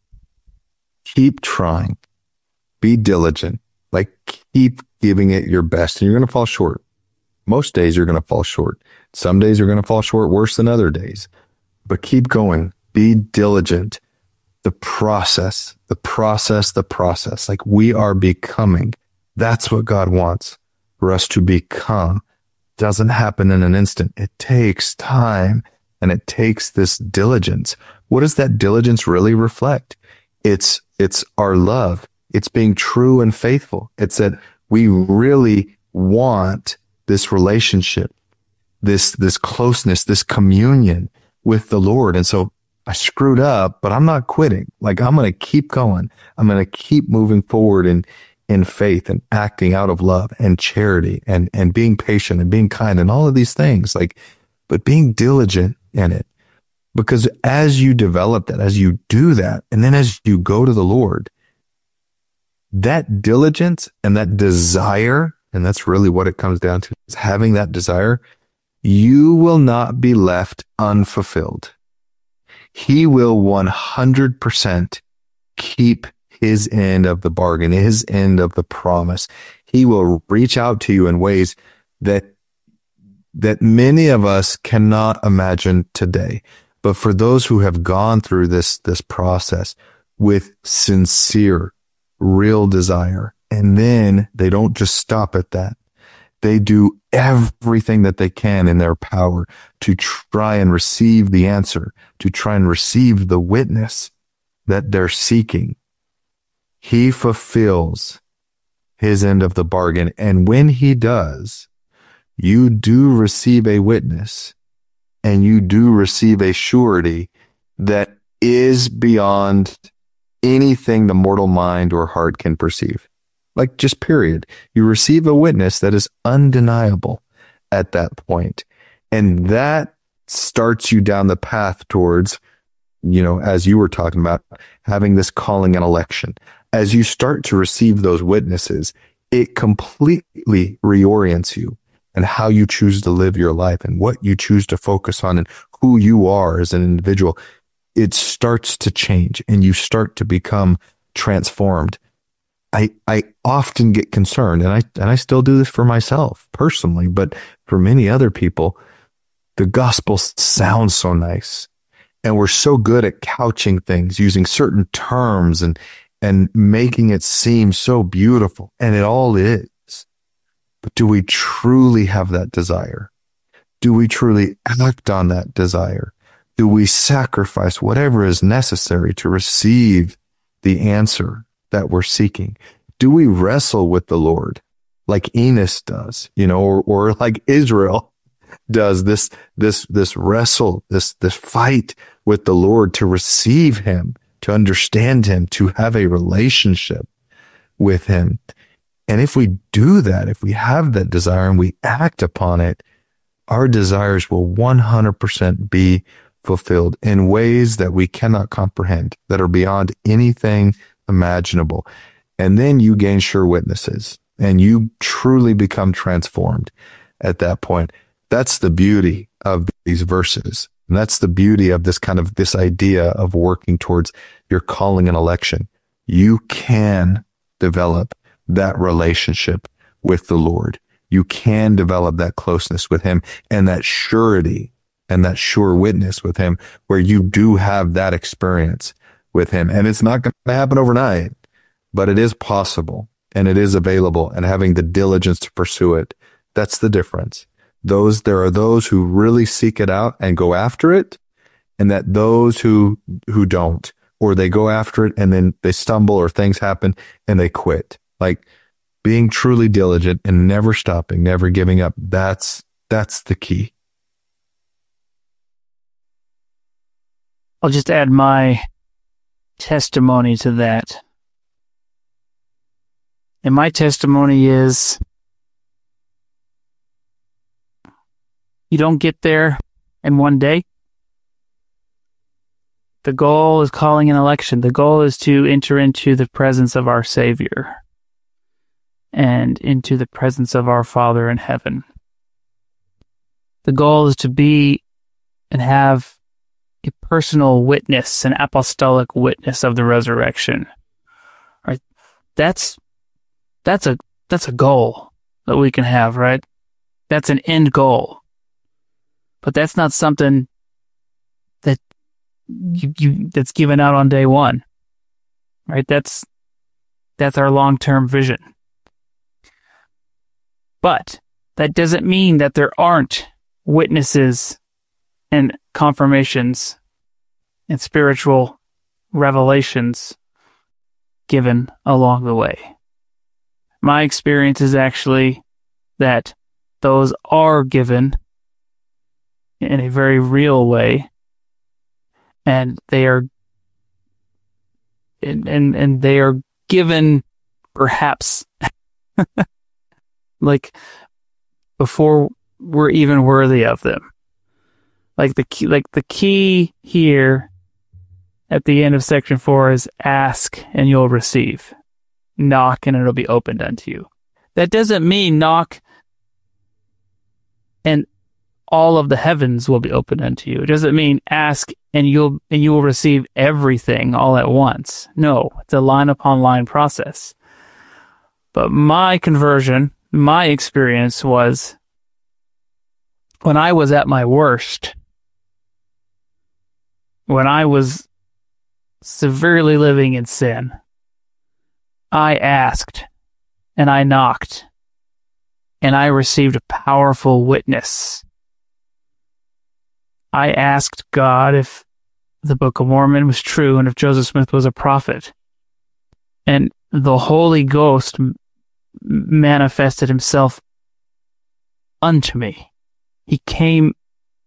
Keep trying. Be diligent, like keep giving it your best, and you're going to fall short. Most days you're going to fall short. Some days you're going to fall short worse than other days, but keep going. Be diligent. The process, the process, the process, like we are becoming. That's what God wants for us to become. Doesn't happen in an instant. It takes time and it takes this diligence. What does that diligence really reflect? It's, it's our love. It's being true and faithful. It's that we really want this relationship, this, this closeness, this communion with the Lord. And so I screwed up, but I'm not quitting. Like I'm going to keep going. I'm going to keep moving forward in, in faith and acting out of love and charity and, and being patient and being kind and all of these things, like, but being diligent in it. Because as you develop that, as you do that, and then as you go to the Lord, that diligence and that desire, and that's really what it comes down to, is having that desire, you will not be left unfulfilled. He will one hundred percent keep His end of the bargain, His end of the promise. He will reach out to you in ways that, that many of us cannot imagine today. But for those who have gone through this, this process with sincere, real desire, and then they don't just stop at that. They do everything that they can in their power to try and receive the answer, to try and receive the witness that they're seeking. He fulfills His end of the bargain. And when He does, you do receive a witness and you do receive a surety that is beyond anything the mortal mind or heart can perceive. Like just period. You receive a witness that is undeniable at that point. And that starts you down the path towards, you know, as you were talking about, having this calling and election. As you start to receive those witnesses, it completely reorients you and how you choose to live your life and what you choose to focus on and who you are as an individual. It starts to change and you start to become transformed. I, I often get concerned, and I, and I still do this for myself personally, but for many other people, the gospel sounds so nice and we're so good at couching things using certain terms and, and making it seem so beautiful, and it all is. But do we truly have that desire? Do we truly act on that desire? Do we sacrifice whatever is necessary to receive the answer that we're seeking? Do we wrestle with the Lord like Enos does, you know, or, or like Israel does, this, this, this wrestle, this, this fight with the Lord to receive him, to understand him, to have a relationship with him? And if we do that, if we have that desire and we act upon it, our desires will one hundred percent be fulfilled in ways that we cannot comprehend, that are beyond anything imaginable. And then you gain sure witnesses and you truly become transformed at that point. That's the beauty of these verses. And that's the beauty of this kind of this idea of working towards your calling and election. You can develop that relationship with the Lord. You can develop that closeness with him and that surety and that sure witness with him, where you do have that experience with him. And it's not going to happen overnight, but it is possible and it is available, and having the diligence to pursue it. That's the difference. Those, there are those who really seek it out and go after it, and that those who, who don't, or they go after it and then they stumble or things happen and they quit. Like being truly diligent and never stopping, never giving up. That's, that's the key. I'll just add my testimony to that. And my testimony is, you don't get there in one day. The goal is calling an election. The goal is to enter into the presence of our Savior and into the presence of our Father in heaven. The goal is to be and have a personal witness, an apostolic witness of the resurrection. Right? That's that's a that's a goal that we can have, right? That's an end goal. But that's not something that you, you that's given out on day one. Right? That's that's our long-term vision. But that doesn't mean that there aren't witnesses and confirmations and spiritual revelations given along the way. My experience is actually that those are given in a very real way, and they are and and, and they are given perhaps like before we're even worthy of them. Like the key, like the key here at the end of section four is ask and you'll receive. Knock and it'll be opened unto you. That doesn't mean knock and all of the heavens will be opened unto you. It doesn't mean ask and you'll and you will receive everything all at once. No, it's a line upon line process. But my conversion, my experience was when I was at my worst, when I was severely living in sin, I asked and I knocked and I received a powerful witness. I asked God if the Book of Mormon was true and if Joseph Smith was a prophet. And the Holy Ghost m- manifested himself unto me. He came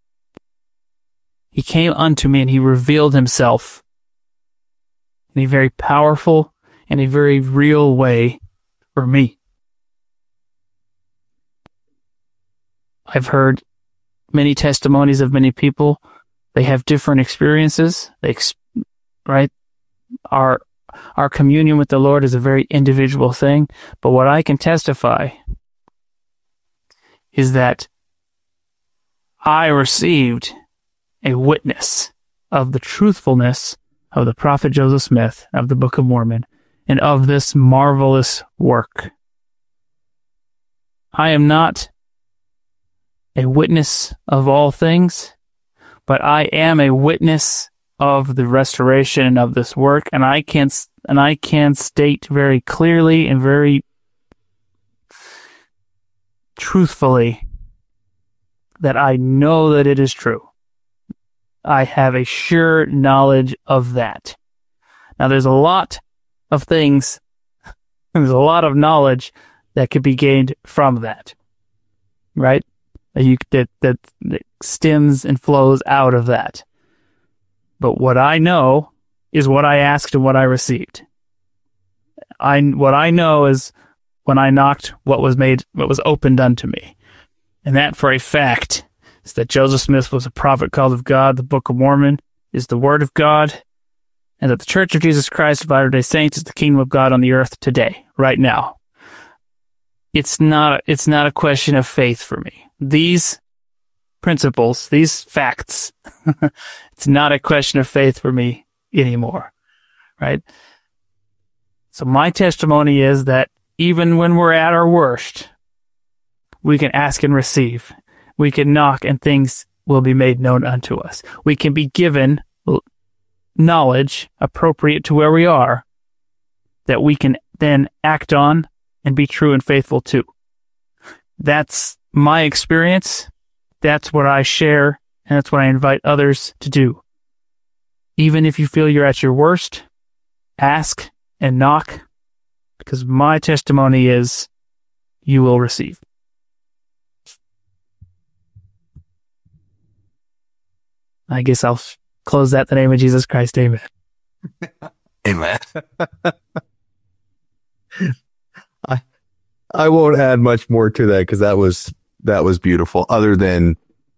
He came unto me and he revealed himself in a very powerful and a very real way for me. I've heard many testimonies of many people. They have different experiences. They, ex- right? Our our communion with the Lord is a very individual thing. But what I can testify is that I received a witness of the truthfulness of the prophet Joseph Smith, of the Book of Mormon, and of this marvelous work. I am not a witness of all things, but I am a witness of the restoration of this work, and I can and I can state very clearly and very truthfully that I know that it is true. I have a sure knowledge of that. Now, there's a lot of things, there's a lot of knowledge that could be gained from that, right? That, you, that, that, that stems and flows out of that. But what I know is what I asked and what I received. I, what I know is when I knocked, what was made, what was opened unto me. And that for a fact is that Joseph Smith was a prophet called of God. The Book of Mormon is the Word of God, and that the Church of Jesus Christ of Latter-day Saints is the kingdom of God on the earth today, right now. It's not, it's not a question of faith for me. These principles, these facts, it's not a question of faith for me anymore, right? So my testimony is that even when we're at our worst, we can ask and receive. We can knock and things will be made known unto us. We can be given knowledge appropriate to where we are that we can then act on and be true and faithful to. That's my experience. That's what I share, and that's what I invite others to do. Even if you feel you're at your worst, ask and knock, because my testimony is you will receive. I guess I'll close that in the name of Jesus Christ. Amen. Amen. I I won't add much more to that because that was that was beautiful. Other than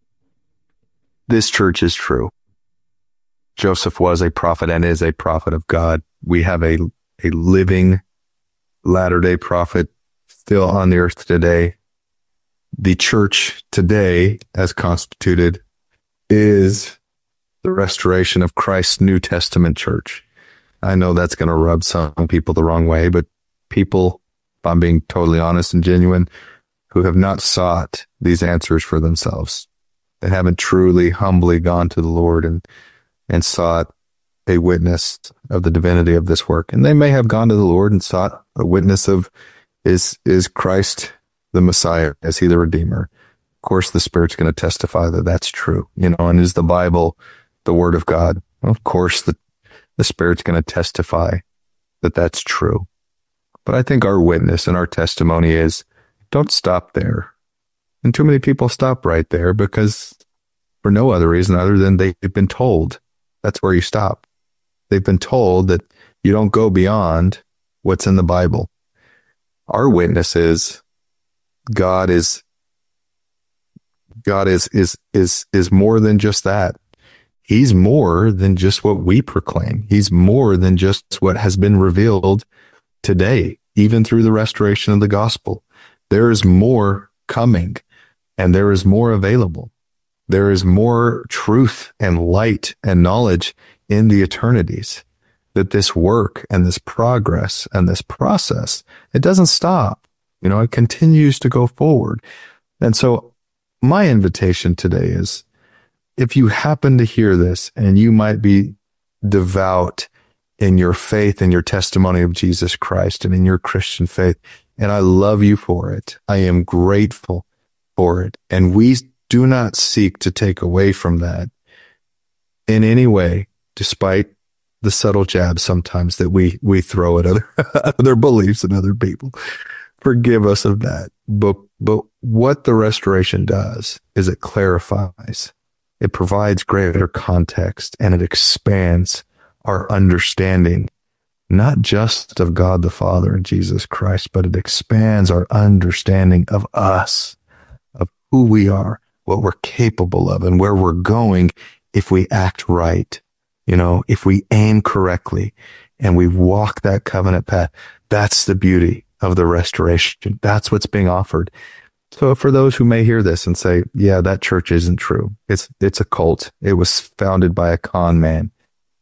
this church is true. Joseph was a prophet and is a prophet of God. We have a a living Latter-day prophet still on the earth today. The church today, as constituted, is the restoration of Christ's New Testament church. I know that's going to rub some people the wrong way, but people, if I'm being totally honest and genuine, who have not sought these answers for themselves, that haven't truly, humbly gone to the Lord and, and sought a witness of the divinity of this work. And they may have gone to the Lord and sought a witness of, is, is Christ the Messiah? Is he the Redeemer? Of course, the Spirit's going to testify that that's true, you know, and is the Bible the Word of God? Well, of course, the, the Spirit's going to testify that that's true. But I think our witness and our testimony is, don't stop there. And too many people stop right there because for no other reason other than they've been told that's where you stop. They've been told that you don't go beyond what's in the Bible. Our witness is God is God is, is, is, is more than just that. He's more than just what we proclaim. He's more than just what has been revealed today, even through the restoration of the gospel. There is more coming and there is more available. There is more truth and light and knowledge in the eternities, that this work and this progress and this process, it doesn't stop. You know, it continues to go forward. And so my invitation today is, if you happen to hear this and you might be devout in your faith and your testimony of Jesus Christ and in your Christian faith, and I love you for it. I am grateful for it. And we do not seek to take away from that in any way, despite the subtle jabs sometimes that we, we throw at other, other beliefs and other people. Forgive us of that. But, but what the restoration does is it clarifies, it provides greater context, and it expands our understanding, not just of God the Father and Jesus Christ, but it expands our understanding of us, of who we are, what we're capable of and where we're going if we act right. You know, if we aim correctly and we walk that covenant path, that's the beauty of the restoration. That's what's being offered. So for those who may hear this and say, yeah, that church isn't true. It's, it's a cult. It was founded by a con man.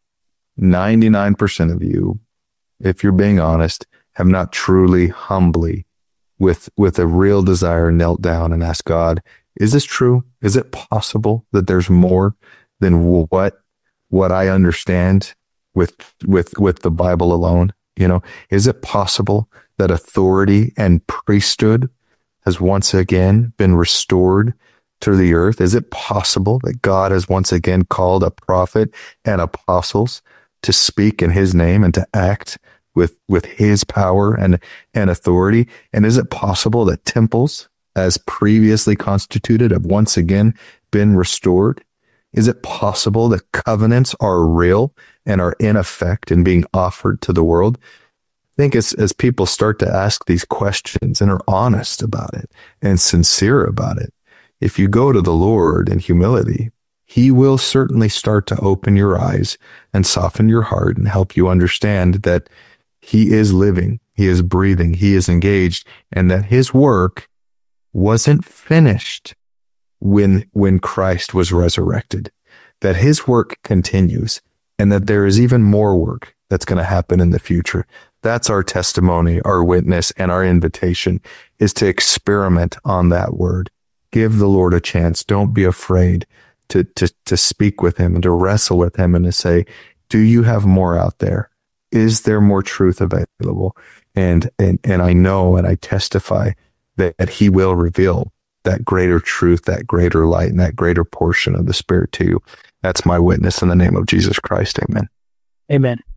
ninety-nine percent of you, if you're being honest, have not truly, humbly, with, with a real desire, knelt down and asked God, is this true? Is it possible that there's more than what, what I understand with, with, with the Bible alone? You know, is it possible that authority and priesthood has once again been restored to the earth? Is it possible that God has once again called a prophet and apostles to speak in his name and to act with, with his power and, and authority? And is it possible that temples, as previously constituted, have once again been restored? Is it possible that covenants are real and are in effect and being offered to the world? I think as, as people start to ask these questions and are honest about it and sincere about it, if you go to the Lord in humility, he will certainly start to open your eyes and soften your heart and help you understand that he is living, he is breathing, he is engaged, and that his work wasn't finished when, when Christ was resurrected, that his work continues and that there is even more work that's going to happen in the future. That's our testimony, our witness, and our invitation is to experiment on that word. Give the Lord a chance. Don't be afraid to, to, to speak with him and to wrestle with him and to say, do you have more out there? Is there more truth available? And, and, and I know, and I testify that, that he will reveal that greater truth, that greater light, and that greater portion of the Spirit to you. That's my witness in the name of Jesus Christ. Amen. Amen.